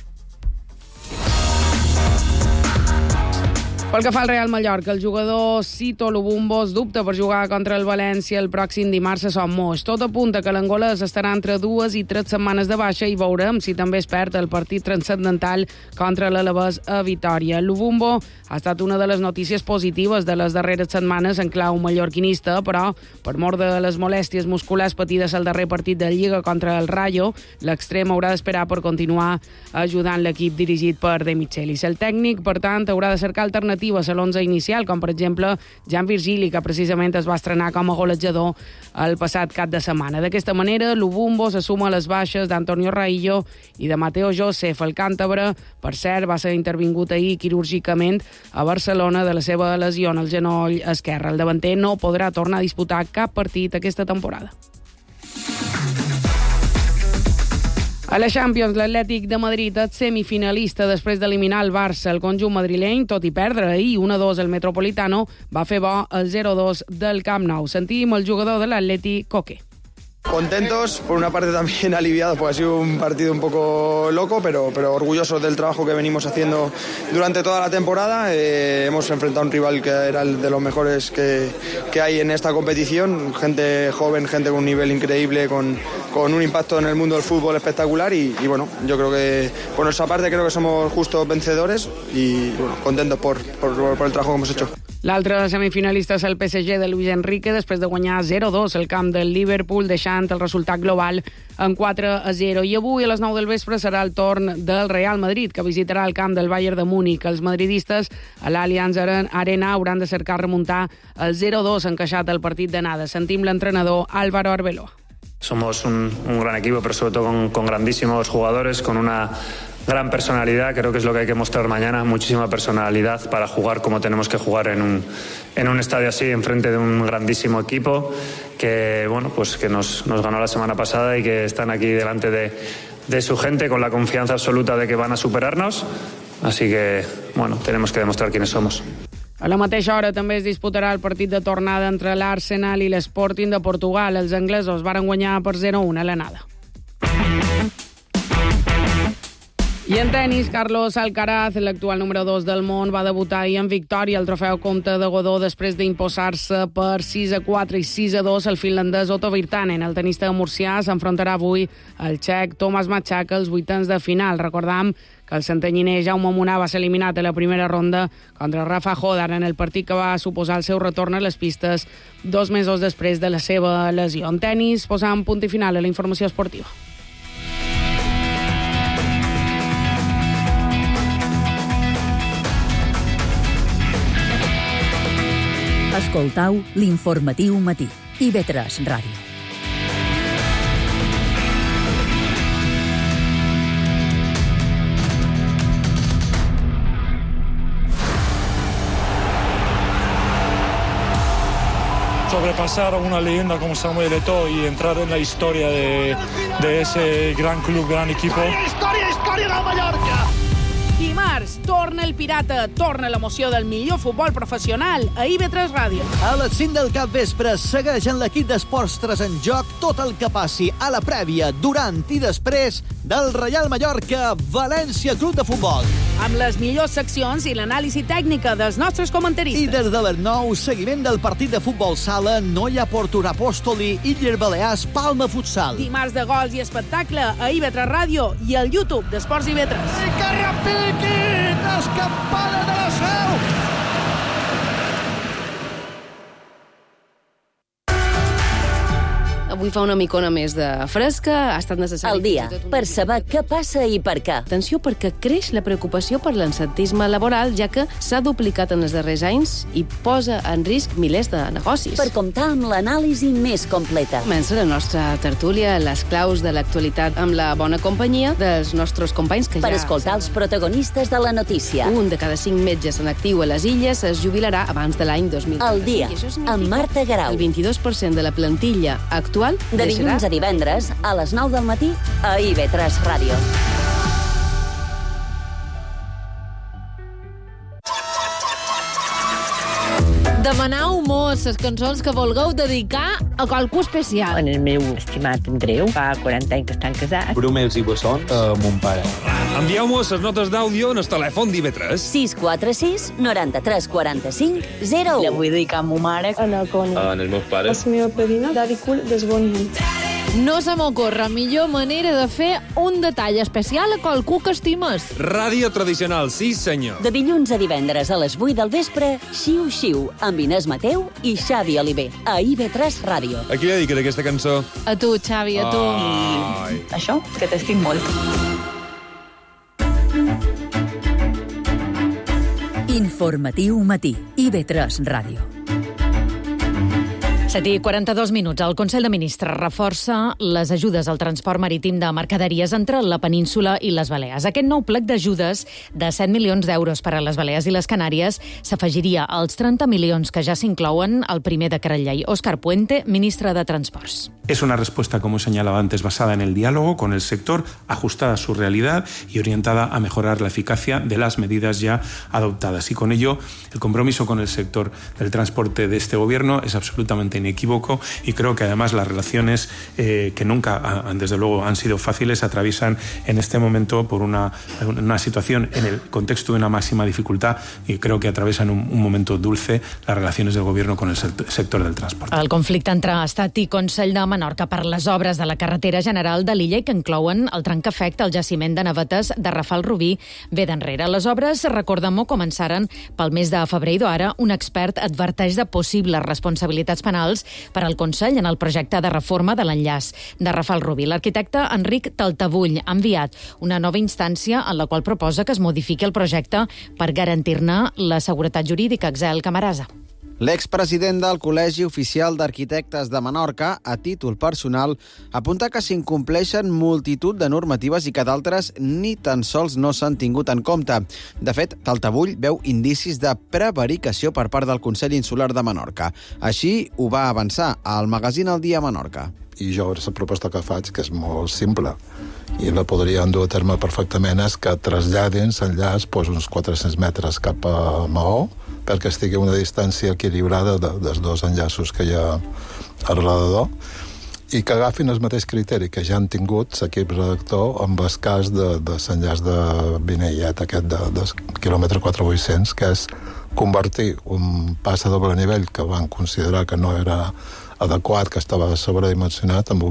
Pel que fa al Real Mallorca, el jugador Sito Lubumbo es dubta per jugar contra el València el pròxim dimarts a Son Moix. Tot apunta que l'angolès estarà entre 2 i 3 setmanes de baixa i veurem si també es perd el partit transcendental contra l'Alavés a Vitòria. Lubumbo ha estat una de les notícies positives de les darreres setmanes en clau mallorquinista, però per mort de les molèsties musculars patides al darrer partit de Lliga contra el Rayo, l'extrem haurà d'esperar per continuar ajudant l'equip dirigit per De Michelis. El tècnic, per tant, haurà de cercar alternatives a l'11 inicial, com per exemple Jan Virgili, que precisament es va estrenar com a golejador el passat cap de setmana. D'aquesta manera, Lubumbo se suma a les baixes d'Antonio Raillo i de Mateo Josef. El càntabre, per cert, va ser intervingut ahir quirúrgicament a Barcelona de la seva lesió en el genoll esquerre. El davanter no podrà tornar a disputar cap partit aquesta temporada. A la Champions, l'Atlètic de Madrid és semifinalista després d'eliminar el Barça. El conjunt madrileny, tot i perdre ahir 1-2 al Metropolitano, va fer bo el 0-2 del Camp Nou. Sentim el jugador de l'Atlètic, Coque. Contentos, por una parte también aliviados, porque ha sido un partido un poco loco, pero orgullosos del trabajo que venimos haciendo durante toda la temporada. Hemos enfrentado a un rival que era el de los mejores que hay en esta competición, gente joven, gente con un nivel increíble, con un impacto en el mundo del fútbol espectacular y bueno, yo creo que por nuestra parte creo que somos justos vencedores y bueno, contentos por el trabajo que hemos hecho. L'altre semifinalista és el PSG de Luis Enrique, després de guanyar 0-2 al camp del Liverpool, deixant el resultat global en 4-0. I avui, a les 9 del vespre, serà el torn del Real Madrid, que visitarà el camp del Bayern de Múnich. Els madridistes a l'Allianz Arena hauran de cercar remuntar el 0-2 encaixat al partit d'anada. Sentim l'entrenador Álvaro Arbeloa. Somos un gran equipo, pero sobre todo con grandísimos jugadores, con una gran personalidad. Creo que es lo que hay que mostrar mañana, muchísima personalidad para jugar como tenemos que jugar en un estadio así, enfrente de un grandísimo equipo que, bueno, pues que nos ganó la semana pasada y que están aquí delante de su gente con la confianza absoluta de que van a superarnos. Así que, bueno, tenemos que demostrar quiénes somos. A la mateixa hora també es disputarà el partit de tornada entre l'Arsenal i l'Sporting de Portugal. Els anglesos varen guanyar per 0-1 a l'anada. I en tenis, Carlos Alcaraz, l'actual número 2 del món, va debutar ahir en victòria al trofeu Comte de Godó després d'imposar-se per 6-4 i 6-2 al finlandès Otto Virtanen. El tenista murcià s'enfrontarà avui al txec Tomas Machaca als vuitens de final. Recordam que el centenyiner Jaume Munar va ser eliminat a la primera ronda contra Rafa Hodar en el partit que va suposar el seu retorn a les pistes 2 mesos després de la seva lesió. En tenis, posam punt i final a la informació esportiva. Escoltau l'informatiu matí. IB3 Ràdio. Sobrepasar a una leyenda como Samuel Eto'o y entrar en la historia de ese gran club, gran equipo. Història del Mallorca! Dimarts, torna el Pirata, torna l'emoció del millor futbol professional a IB3 Ràdio. A les 5 del capvespre segueix en l'equip d'Esports 3 en joc tot el que passi a la prèvia, durant i després del Reial Mallorca València Club de Futbol. Amb les millors seccions i l'anàlisi tècnica dels nostres comentaristes. I des de les 9, seguiment del partit de futbol sala Noia Porto Apòstoli i Illes Balears Palma Futsal. Dimarts de gols i espectacle a IB3 Ràdio i al YouTube d'Esports IB3. I que repiquin les campanes de la Seu! Avui fa una micona més de fresca, ha estat necessari... Al dia, per saber què passa i per què. Atenció, perquè creix la preocupació per l'absentisme laboral, ja que s'ha duplicat en els darrers anys i posa en risc milers de negocis. Per comptar amb l'anàlisi més completa. Comença la nostra tertúlia, les claus de l'actualitat amb la bona companyia dels nostres companys que per escoltar els protagonistes de la notícia. Un de cada 5 metges en actiu a les Illes es jubilarà abans de l'any 2030. Al dia, amb Marta Garau. El 22% de la plantilla actual de dilluns a divendres, a les 9 del matí, a IB3 Ràdio. Demanau molts les cançons que vulgueu dedicar a qualcú especial. En el meu estimat Andreu, fa 40 anys que estan casats. Bromels i bessons a mon pare. Envieu-nos les notes d'àudio en el telèfon d'IB3. 646 93 45 0. La vull dedicar a ma mare. En els meus pares. A la meva padrina, Daddy Cool, d'Esboni. No se m'ocorre millor manera de fer un detall especial a qualcú que estimes. Ràdio tradicional, sí senyor. De dilluns a divendres a les 8 del vespre, Xiu Xiu, amb Inés Mateu i Xavi Oliver, a IB3 Ràdio. A qui li dediques aquesta cançó? A tu, Xavi, a tu. I això, que t'estic molt. Informatiu matí. IB3 Ràdio. 7:42 minuts. El Consell de Ministres reforça les ajudes al transport marítim de mercaderies entre la península i les Balears. Aquest nou plec d'ajudes de 7 milions d'euros per a les Balears i les Canàries s'afegiria als 30 milions que ja s'inclouen al primer decret llei. Òscar Puente, ministre de Transports. Es una respuesta, como señalaba antes, basada en el diálogo con el sector, ajustada a su realidad y orientada a mejorar la eficacia de las medidas ya adoptadas. Y con ello, el compromiso con el sector del transporte de este gobierno es absolutamente inequívoco, y creo que además las relaciones que nunca, desde luego, han sido fáciles, atraviesan en este momento por una situación en el contexto de una máxima dificultad, y creo que atraviesan un momento dulce las relaciones del gobierno con el sector del transporte. El conflicte entre Estat i Consell de Menorca per les obres de la carretera general de l'illa i que inclouen el tram que afecta el jaciment de Navetes de Rafal-Rubí ve d'enrere. Les obres, recordem-ho, començaren pel mes de febrer i d'ara un expert adverteix de possibles responsabilitats penals per al Consell en el projecte de reforma de l'enllaç de Rafal-Rubí. L'arquitecte Enric Taltabull ha enviat una nova instància en la qual proposa que es modifiqui el projecte per garantir-ne la seguretat jurídica. Axel Camarasa. L'expresident del Col·legi Oficial d'Arquitectes de Menorca, a títol personal, apunta que s'incompleixen multitud de normatives i que d'altres ni tan sols no s'han tingut en compte. De fet, Taltabull veu indicis de prevaricació per part del Consell Insular de Menorca. Així ho va avançar al magazín El Dia Menorca. I jo la proposta que faig, que és molt simple, i la podrien dur a terme perfectament, és que traslladin l'enllaç uns 400 metres cap a Maó, perquè estigui a una distància equilibrada dels dos enllaços que hi ha al redador, i que agafin el mateix criteri que ja han tingut l'equip redactor amb el cas de l'enllaç de Vinellet, aquest de quilòmetre 4800, que és convertir un pas a doble nivell que van considerar que no era adequat, que estava sobredimensionat, amb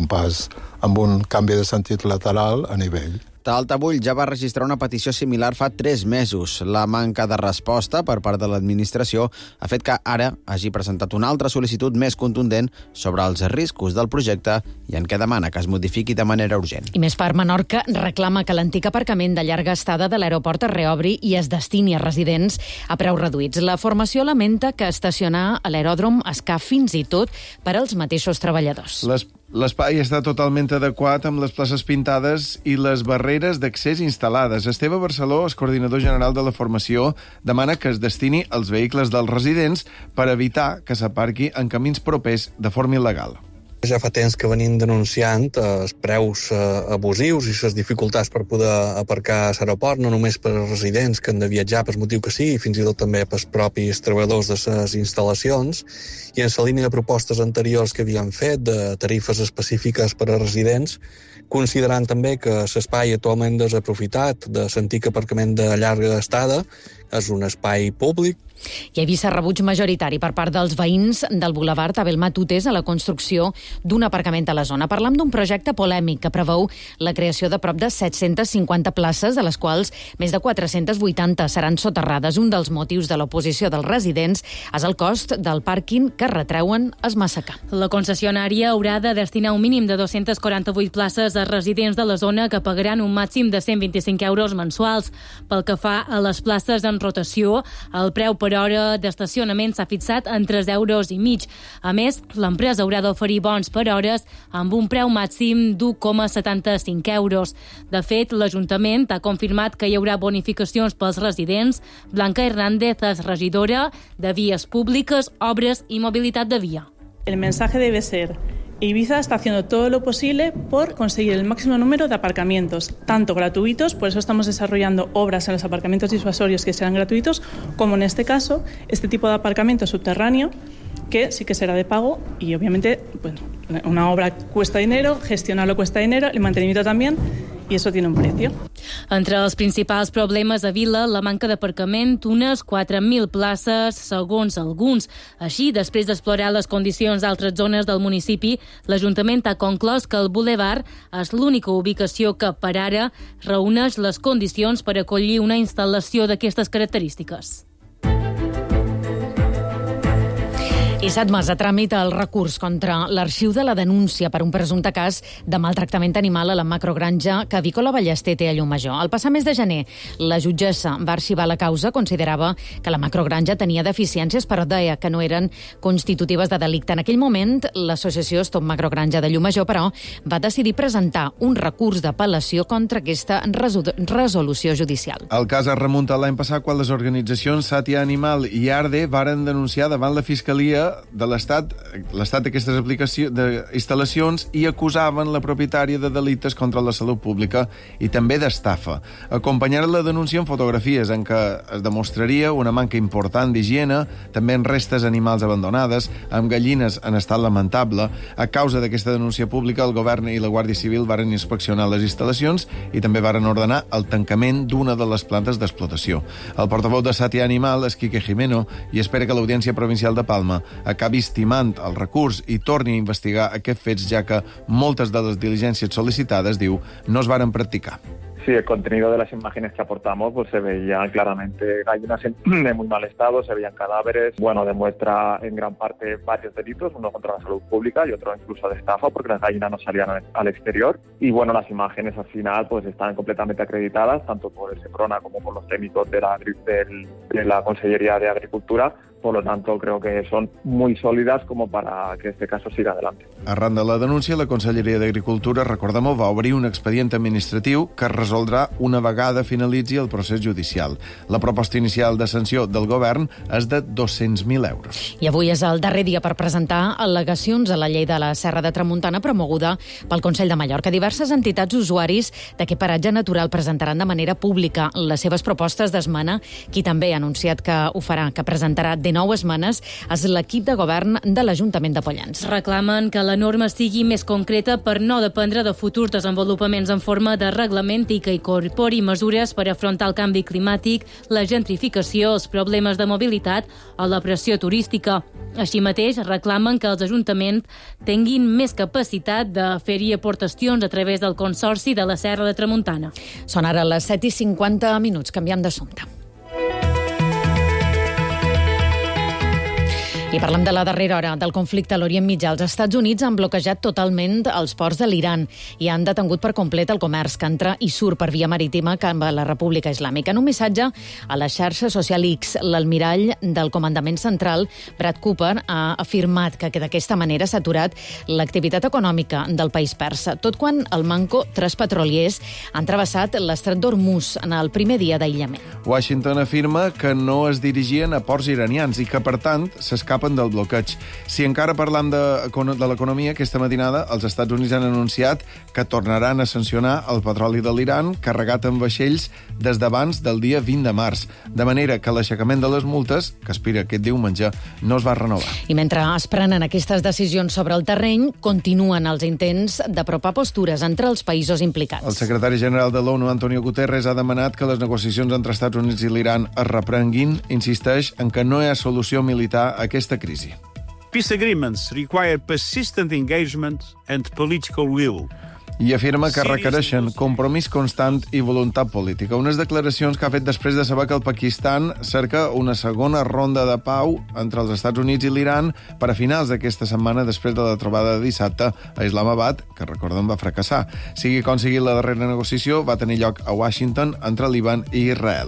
un canvi de sentit lateral a nivell. Taltabull ja va registrar una petició similar fa 3 mesos. La manca de resposta per part de l'administració ha fet que ara hagi presentat una altra sol·licitud més contundent sobre els riscos del projecte i en què demana que es modifiqui de manera urgent. I més part, Menorca reclama que l'antic aparcament de llarga estada de l'aeroport es reobri i es destini a residents a preus reduïts. La formació lamenta que estacionar a l'aeròdrom es ca fins i tot per als mateixos treballadors. L'espai està totalment adequat amb les places pintades i les barreres d'accés instal·lades. Esteve Barceló, el coordinador general de la formació, demana que es destini als vehicles dels residents per evitar que s'aparqui en camins propers de forma il·legal. Ja fa temps que venim denunciant els preus abusius i les dificultats per poder aparcar a l'aeroport, no només per als residents que han de viatjar per motiu que sigui, fins i tot també pels propis treballadors de les instal·lacions, i en la línia de propostes anteriors que havíem fet, de tarifes específiques per a residents, considerant també que l'espai actualment desaprofitat de l'antic aparcament de llarga estada és un espai públic. Hi ha vist rebuig majoritari per part dels veïns del Boulevard Abel Matutes a la construcció d'un aparcament a la zona. Parlam d'un projecte polèmic que preveu la creació de prop de 750 places, de les quals més de 480 seran soterrades. Un dels motius de l'oposició dels residents és el cost del pàrquing que retreuen es Massacà. La concessionària haurà de destinar un mínim de 248 places a residents de la zona que pagaran un màxim de 125 euros mensuals. Pel que fa a les places en rotació, el preu per hora d'estacionament s'ha fixat en 3,5 euros. A més, l'empresa haurà d'oferir bons per hores amb un preu màxim d'1,75 euros. De fet, l'Ajuntament ha confirmat que hi haurà bonificacions pels residents. Blanca Hernández és regidora de Vies Públiques, Obres i Mobilitat de Via. El mensaje debe ser: Ibiza está haciendo todo lo posible por conseguir el máximo número de aparcamientos, tanto gratuitos, por eso estamos desarrollando obras en los aparcamientos disuasorios que sean gratuitos, como en este caso, este tipo de aparcamiento subterráneo, que sí que será de pago y obviamente, bueno, una obra cuesta dinero, gestionarlo cuesta dinero, el mantenimiento también, i això tiene un precio. Entre els principals problemes a Vila, la manca d'aparcament, unes 4.000 places, segons alguns. Així, després d'explorar les condicions d'altres zones del municipi, l'Ajuntament ha conclòs que el Boulevard és l'única ubicació que, per ara, reuneix les condicions per acollir una instal·lació d'aquestes característiques. I s'admès a tràmit el recurs contra l'arxiu de la denúncia per un presumpte cas de maltractament animal a la macrogranja que Avícola Ballester té a Llumajor. Al passar mes de gener, la jutgessa va arxivar la causa, considerava que la macrogranja tenia deficiències, però deia que no eren constitutives de delicte. En aquell moment, l'associació Stop Macrogranja de Llumajor, però, va decidir presentar un recurs d'apel·lació contra aquesta resolució judicial. El cas es remunta l'any passat quan les organitzacions Sàtia Animal i Arde varen denunciar davant la Fiscalia de l'estat d'aquestes instal·lacions i acusaven la propietària de delictes contra la salut pública i també d'estafa. Acompanyaren la denúncia amb fotografies en què es demostraria una manca important d'higiene, també en restes animals abandonades, amb gallines en estat lamentable. A causa d'aquesta denúncia pública, el govern i la Guàrdia Civil varen inspeccionar les instal·lacions i també varen ordenar el tancament d'una de les plantes d'explotació. El portaveu de Satia Animal és Quique Jimeno i espera que l'Audiència Provincial de Palma acabi estimant el recurs i torni a investigar aquests fets, ja que moltes de les diligències sol·licitades, diu, no es varen practicar. Sí, el contenido de las imágenes que aportamos pues se veían claramente gallinas en muy mal estado, se veían cadáveres. Bueno, demuestra en gran parte varios delitos, uno contra la salud pública y otro incluso de estafa, porque las gallinas no salían al exterior. Y bueno, las imágenes al final pues están completamente acreditadas, tanto por el SEPRONA como por los técnicos de la Consellería de Agricultura. Por lo tanto, creo que son muy sólidas como para que este caso siga adelante. Arran de la denúncia, la Conselleria d'Agricultura, recordem-ho, va obrir un expedient administratiu que resoldrà una vegada finalitzi el procés judicial. La proposta inicial de sanció del govern és de 200.000 euros. I avui és el darrer dia per presentar al·legacions a la llei de la Serra de Tramuntana promoguda pel Consell de Mallorca. Diverses entitats usuaris d'aquest paratge natural presentaran de manera pública les seves propostes d'esmena. Qui també ha anunciat que ho farà, que presentarà de 9 esmenes, és l'equip de govern de l'Ajuntament de Pollença. Reclamen que la norma sigui més concreta per no dependre de futurs desenvolupaments en forma de reglament i que incorpori mesures per afrontar el canvi climàtic, la gentrificació, els problemes de mobilitat o la pressió turística. Així mateix, reclamen que els ajuntaments tinguin més capacitat de fer-hi aportacions a través del Consorci de la Serra de Tramuntana. Són ara les 7:50, canviem d'assumpte. I parlem de la darrera hora del conflicte a l'Orient Mitjà. Els Estats Units han bloquejat totalment els ports de l'Iran i han detengut per complet el comerç que entra i surt per via marítima cap a la República Islàmica. En un missatge a la xarxa social X, l'almirall del Comandament Central, Brad Cooper, ha afirmat que d'aquesta manera s'ha aturat l'activitat econòmica del país persa, tot quan el manco 3 petroliers han travessat l'estret d'Hormuz en el primer dia d'aïllament. Washington afirma que no es dirigien a ports iranians i que, per tant, s'escapen del bloqueig. Si encara parlam de l'economia, aquesta matinada els Estats Units han anunciat que tornaran a sancionar el petroli de l'Iran carregat en vaixells des d'abans del dia 20 de març, de manera que l'aixecament de les multes, que aspira aquest diumenge, no es va renovar. I mentre es prenen aquestes decisions sobre el terreny, continuen els intents d'apropar postures entre els països implicats. El secretari general de l'ONU, Antonio Guterres, ha demanat que les negociacions entre Estats Units i l'Iran es reprenguin. Insisteix en que no hi ha solució militar a aquesta crisi. Peace agreements require persistent engagement and political will. I afirma que requereixen compromís constant i voluntat política. Unes declaracions que ha fet després de saber que el Pakistan cerca una segona ronda de pau entre els Estats Units i l'Iran per a finals d'aquesta setmana, després de la trobada de dissabte a Islamabad, que recordem va fracassar. Sigui com sigui, la darrera negociació va tenir lloc a Washington entre Líban i Israel.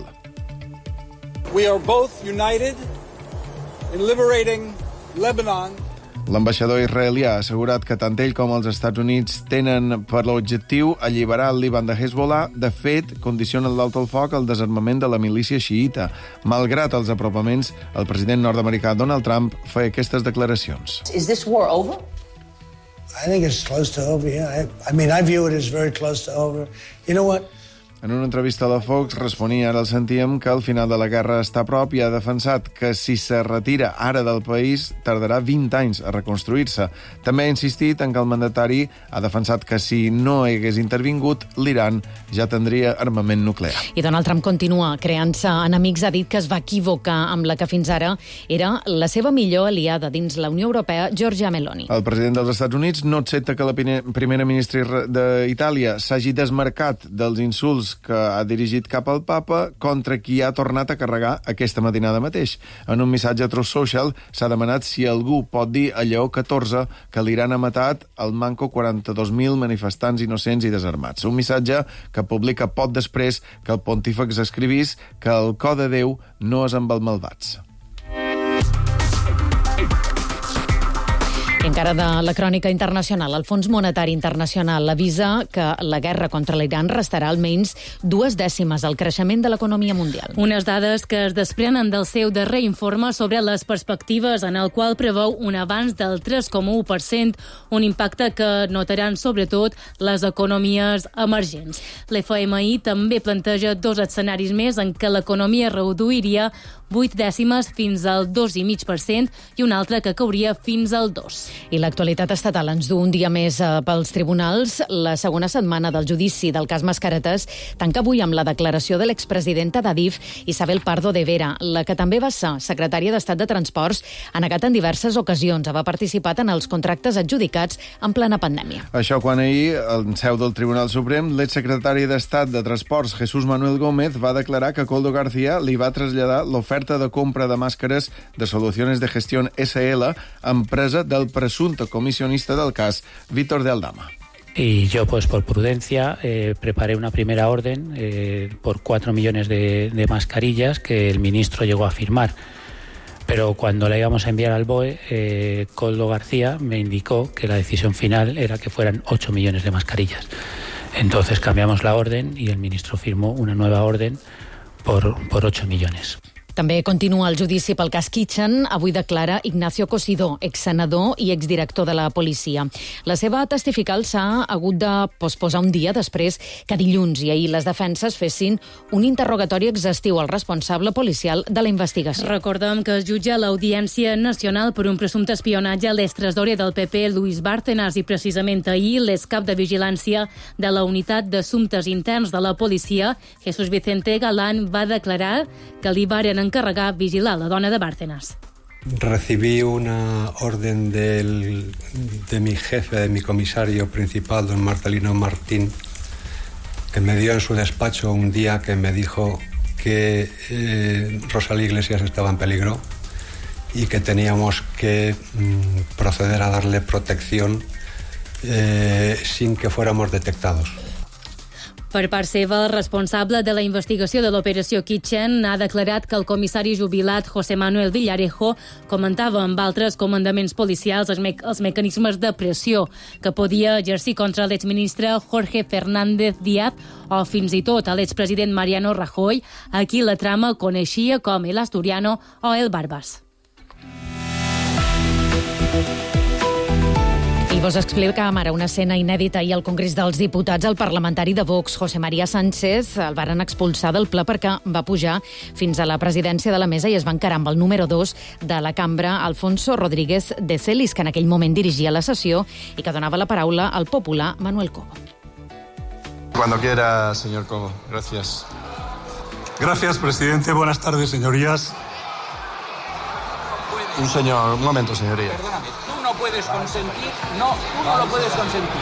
We are both united in liberating Lebanon. L'ambaixador israelià ha assegurat que tant ell com els Estats Units tenen per l'objectiu alliberar el Líban de Hezbollah. De fet, condicionen l'alto el foc al desarmament de la milícia xiïta. Malgrat els apropaments, el president nord-americà Donald Trump feia aquestes declaracions. Is this war over? I think it's close to over, yeah. I view it as very close to over. You know what? En una entrevista a la Fox responia, ara el sentíem, que el final de la guerra està a prop i ha defensat que si se retira ara del país tardarà 20 anys a reconstruir-se. També ha insistit en que el mandatari ha defensat que si no hagués intervingut, l'Iran ja tindria armament nuclear. I Donald Trump continua creant-se enemics. Ha dit que es va equivocar amb la que fins ara era la seva millor aliada dins la Unió Europea, Giorgia Meloni. El president dels Estats Units no accepta que la primera ministra d'Itàlia s'hagi desmarcat dels insults que ha dirigit cap al papa, contra qui ha tornat a carregar aquesta matinada mateix. En un missatge a Truth Social s'ha demanat si algú pot dir a Lleó XIV que l'Iran ha matat al manco 42.000 manifestants innocents i desarmats. Un missatge que publica poc després que el pontífex escrivís que el cor de Déu no és amb els malvats. I encara de la crònica internacional, el Fons Monetari Internacional avisa que la guerra contra l'Iran restarà almenys 2 dècimes al creixement de l'economia mundial. Unes dades que es desprenen del seu darrer informe sobre les perspectives, en el qual preveu un avanç del 3,1%, un impacte que notaran sobretot les economies emergents. L'FMI també planteja 2 escenaris més en què l'economia reduiria 8 dècimes fins al 2,5% i un altre que cauria fins al 2%. I l'actualitat estatal ens du un dia més pels tribunals. La segona setmana del judici del cas Mascaretes tanca avui amb la declaració de l'expresidenta d'Adif, Isabel Pardo de Vera, la que també va ser secretària d'Estat de Transports, ha negat en diverses ocasions haver participat en els contractes adjudicats en plena pandèmia. Això quan ahir, en seu del Tribunal Suprem, l'exsecretari d'Estat de Transports, Jesús Manuel Gómez, va declarar que Koldo García li va traslladar l'oferta de compra de màscares de Soluciones de Gestión SL, empresa del presumpte comisionista del cas, Víctor de Aldama. Y yo, pues por prudencia, preparé una primera orden por 4 millones de mascarillas que el ministro llegó a firmar. Pero cuando la íbamos a enviar al BOE, Koldo García me indicó que la decisión final era que fueran 8 millones de mascarillas. Entonces cambiamos la orden y el ministro firmó una nueva orden por 8 millones. També continua el judici pel cas Kitchen. Avui declara Ignacio Cosidó, exsenador i exdirector de la policia. La seva testifical s'ha hagut de posposar un dia després que dilluns i ahir les defenses fessin un interrogatori exhaustiu al responsable policial de la investigació. Recordem que es jutja l'Audiència Nacional per un presumpte espionatge a l'extresorer del PP, Luis Bárcenas, i precisament ahir l'excap de vigilància de la Unitat d'Assumptes Interns de la policia, Jesús Vicente Galán, va declarar que li varen encarregar vigilar la dona de Bárcenas. Recibí una orden de mi jefe, de mi comisario principal, don Marcelino Martín, que me dio en su despacho un día que me dijo que Rosalía Iglesias estaba en peligro y que teníamos que proceder a darle protección sin que fuéramos detectados. Per part seva, el responsable de la investigació de l'operació Kitchen ha declarat que el comissari jubilat José Manuel Villarejo comentava amb altres comandaments policials els mecanismes de pressió que podia exercir contra l'exministre Jorge Fernández Díaz o fins i tot a l'expresident Mariano Rajoy, a qui la trama coneixia com el Asturiano o el Barbas. I vos explicàvem ara una escena inèdita ahir al Congrés dels Diputats. El parlamentari de Vox, José María Sánchez, el varen expulsar del ple perquè va pujar fins a la presidència de la mesa i es va encarar amb el número 2 de la cambra, Alfonso Rodríguez de Celis, que en aquell moment dirigia la sessió i que donava la paraula al popular Manuel Cobo. Cuando quiera, señor Cobo. Gracias. Gracias, presidente. Buenas tardes, señorías. Un momento, señoría. Perdóname, tú no puedes consentir, tú no lo puedes consentir.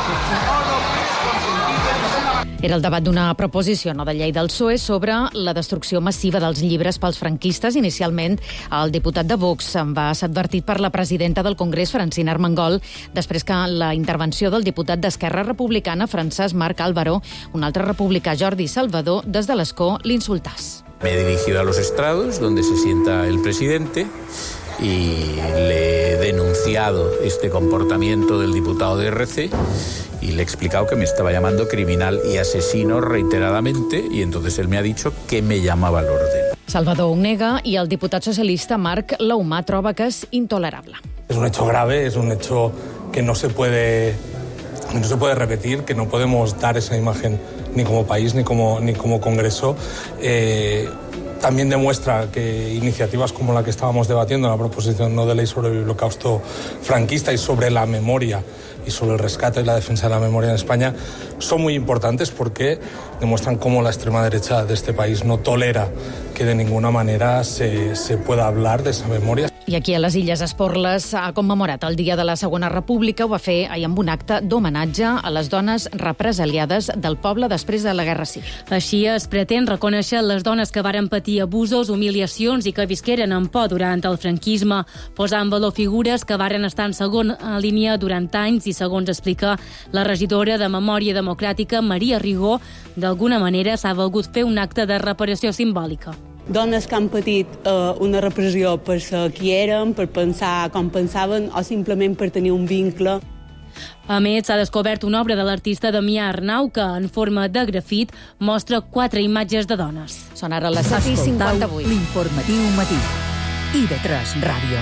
Era el debat d'una proposició no de llei del PSOE sobre la destrucció massiva dels llibres pels franquistes. Inicialment, el diputat de Vox va ser advertit per la presidenta del Congrés, Francina Armengol, després que la intervenció del diputat d'Esquerra Republicana, Francesc Marc Álvaro, un altre republicà, Jordi Salvador, des de l'Escó l'insultàs. Me he dirigido a los estrados, donde se sienta el presidente, y le he denunciado este comportamiento del diputado de RC y le he explicado que me estaba llamando criminal y asesino reiteradamente, y entonces él me ha dicho que me llamaba al orden. Salvador ho nega i el diputat socialista Marc Laumà troba que és intolerable. Es un hecho grave, es un hecho que no se puede repetir, que no podemos dar esa imagen ni como país ni como Congreso. También demuestra que iniciativas como la que estábamos debatiendo, la proposición no de ley sobre el holocausto franquista y sobre la memoria y sobre el rescate y la defensa de la memoria en España, son muy importantes porque demuestran cómo la extrema derecha de este país no tolera que de ninguna manera se pueda hablar de esa memoria. I aquí a les Illes Esporles ha commemorat el Dia de la Segona República. Ho va fer ahir amb un acte d'homenatge a les dones represaliades del poble després de la Guerra Civil. Així es pretén reconèixer les dones que varen patir abusos, humiliacions i que visqueren en por durant el franquisme, posar en valor figures que varen estar en segona línia durant anys i, segons explica la regidora de Memòria Democràtica, Maria Rigó, d'alguna manera s'ha volgut fer un acte de reparació simbòlica. dones que han patit una repressió per ser qui eren, per pensar com pensaven o simplement per tenir un vincle. A més, s'ha descobert una obra de l'artista Damià Arnau que, en forma de grafit, mostra 4 imatges de dones. Són ara les 7:58. L'Informatiu Matí. IB3 Ràdio.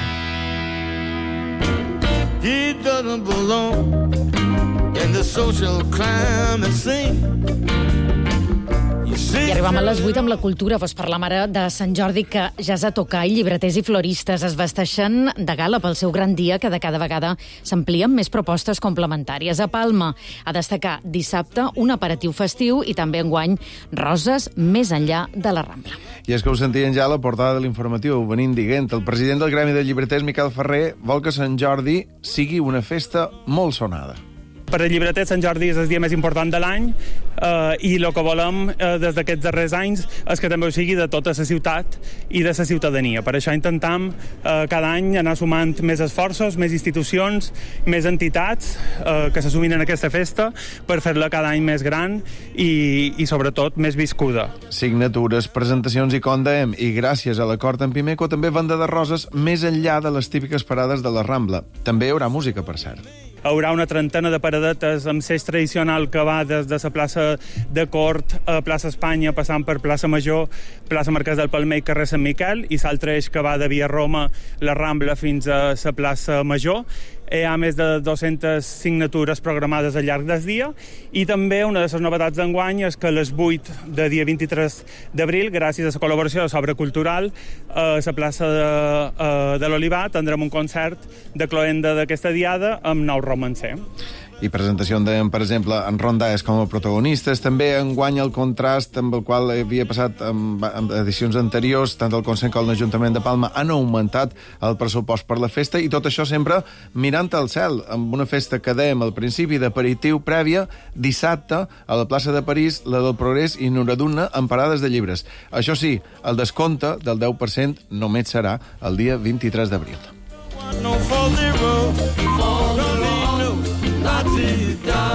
He doesn't belong in the social climate scene. I arribem a les 8 amb la cultura. Vos parlam ara de Sant Jordi, que ja s'ha tocat. Llibreters i floristes es vesteixen de gala pel seu gran dia, que de cada vegada s'amplien més propostes complementàries. A Palma, a destacar dissabte un aperitiu festiu i també enguany roses més enllà de la Rambla. I és que ho sentien ja a la portada de l'informatiu, venint dient. El president del Gremi de Llibreters, Miquel Ferrer, vol que Sant Jordi sigui una festa molt sonada. Per a llibreters, Sant Jordi és el dia més important de l'any i el que volem des d'aquests darrers anys és que també ho sigui de tota la ciutat i de la ciutadania. Per això intentem cada any anar sumant més esforços, més institucions, més entitats que se sumin en aquesta festa per fer-la cada any més gran i sobretot més viscuda. Signatures, presentacions i, com dèiem, i gràcies a l'acord amb Pimeco, també venda de roses més enllà de les típiques parades de la Rambla. També hi haurà música, per cert. Hi haurà una trentena de paradetes amb seix tradicional que va des de la plaça de Cort a plaça Espanya, passant per plaça Major, plaça Marquès del Palmer i carrer Sant Miquel, i l'altre eix que va de Via Roma, la Rambla, fins a la plaça Major. Hi ha més de 200 signatures programades al llarg del dia i també una de les novetats d'enguany és que a les 8 de dia 23 d'abril, gràcies a la col·laboració de l'Obra Cultural, a la plaça de l'Olivar tindrem un concert de cloenda d'aquesta diada amb Nou Romancer. I presentació de, per exemple, en rondalles com a protagonistes. També enguany el contrast amb el qual havia passat en edicions anteriors, tant el Consell com l'Ajuntament de Palma han augmentat el pressupost per la festa, i tot això sempre mirant al cel, amb una festa que dèiem al principi d'aperitiu prèvia, dissabte, a la plaça de París, la del Progrés i Noraduna, amb parades de llibres. Això sí, el descompte del 10% només serà el dia 23 d'abril.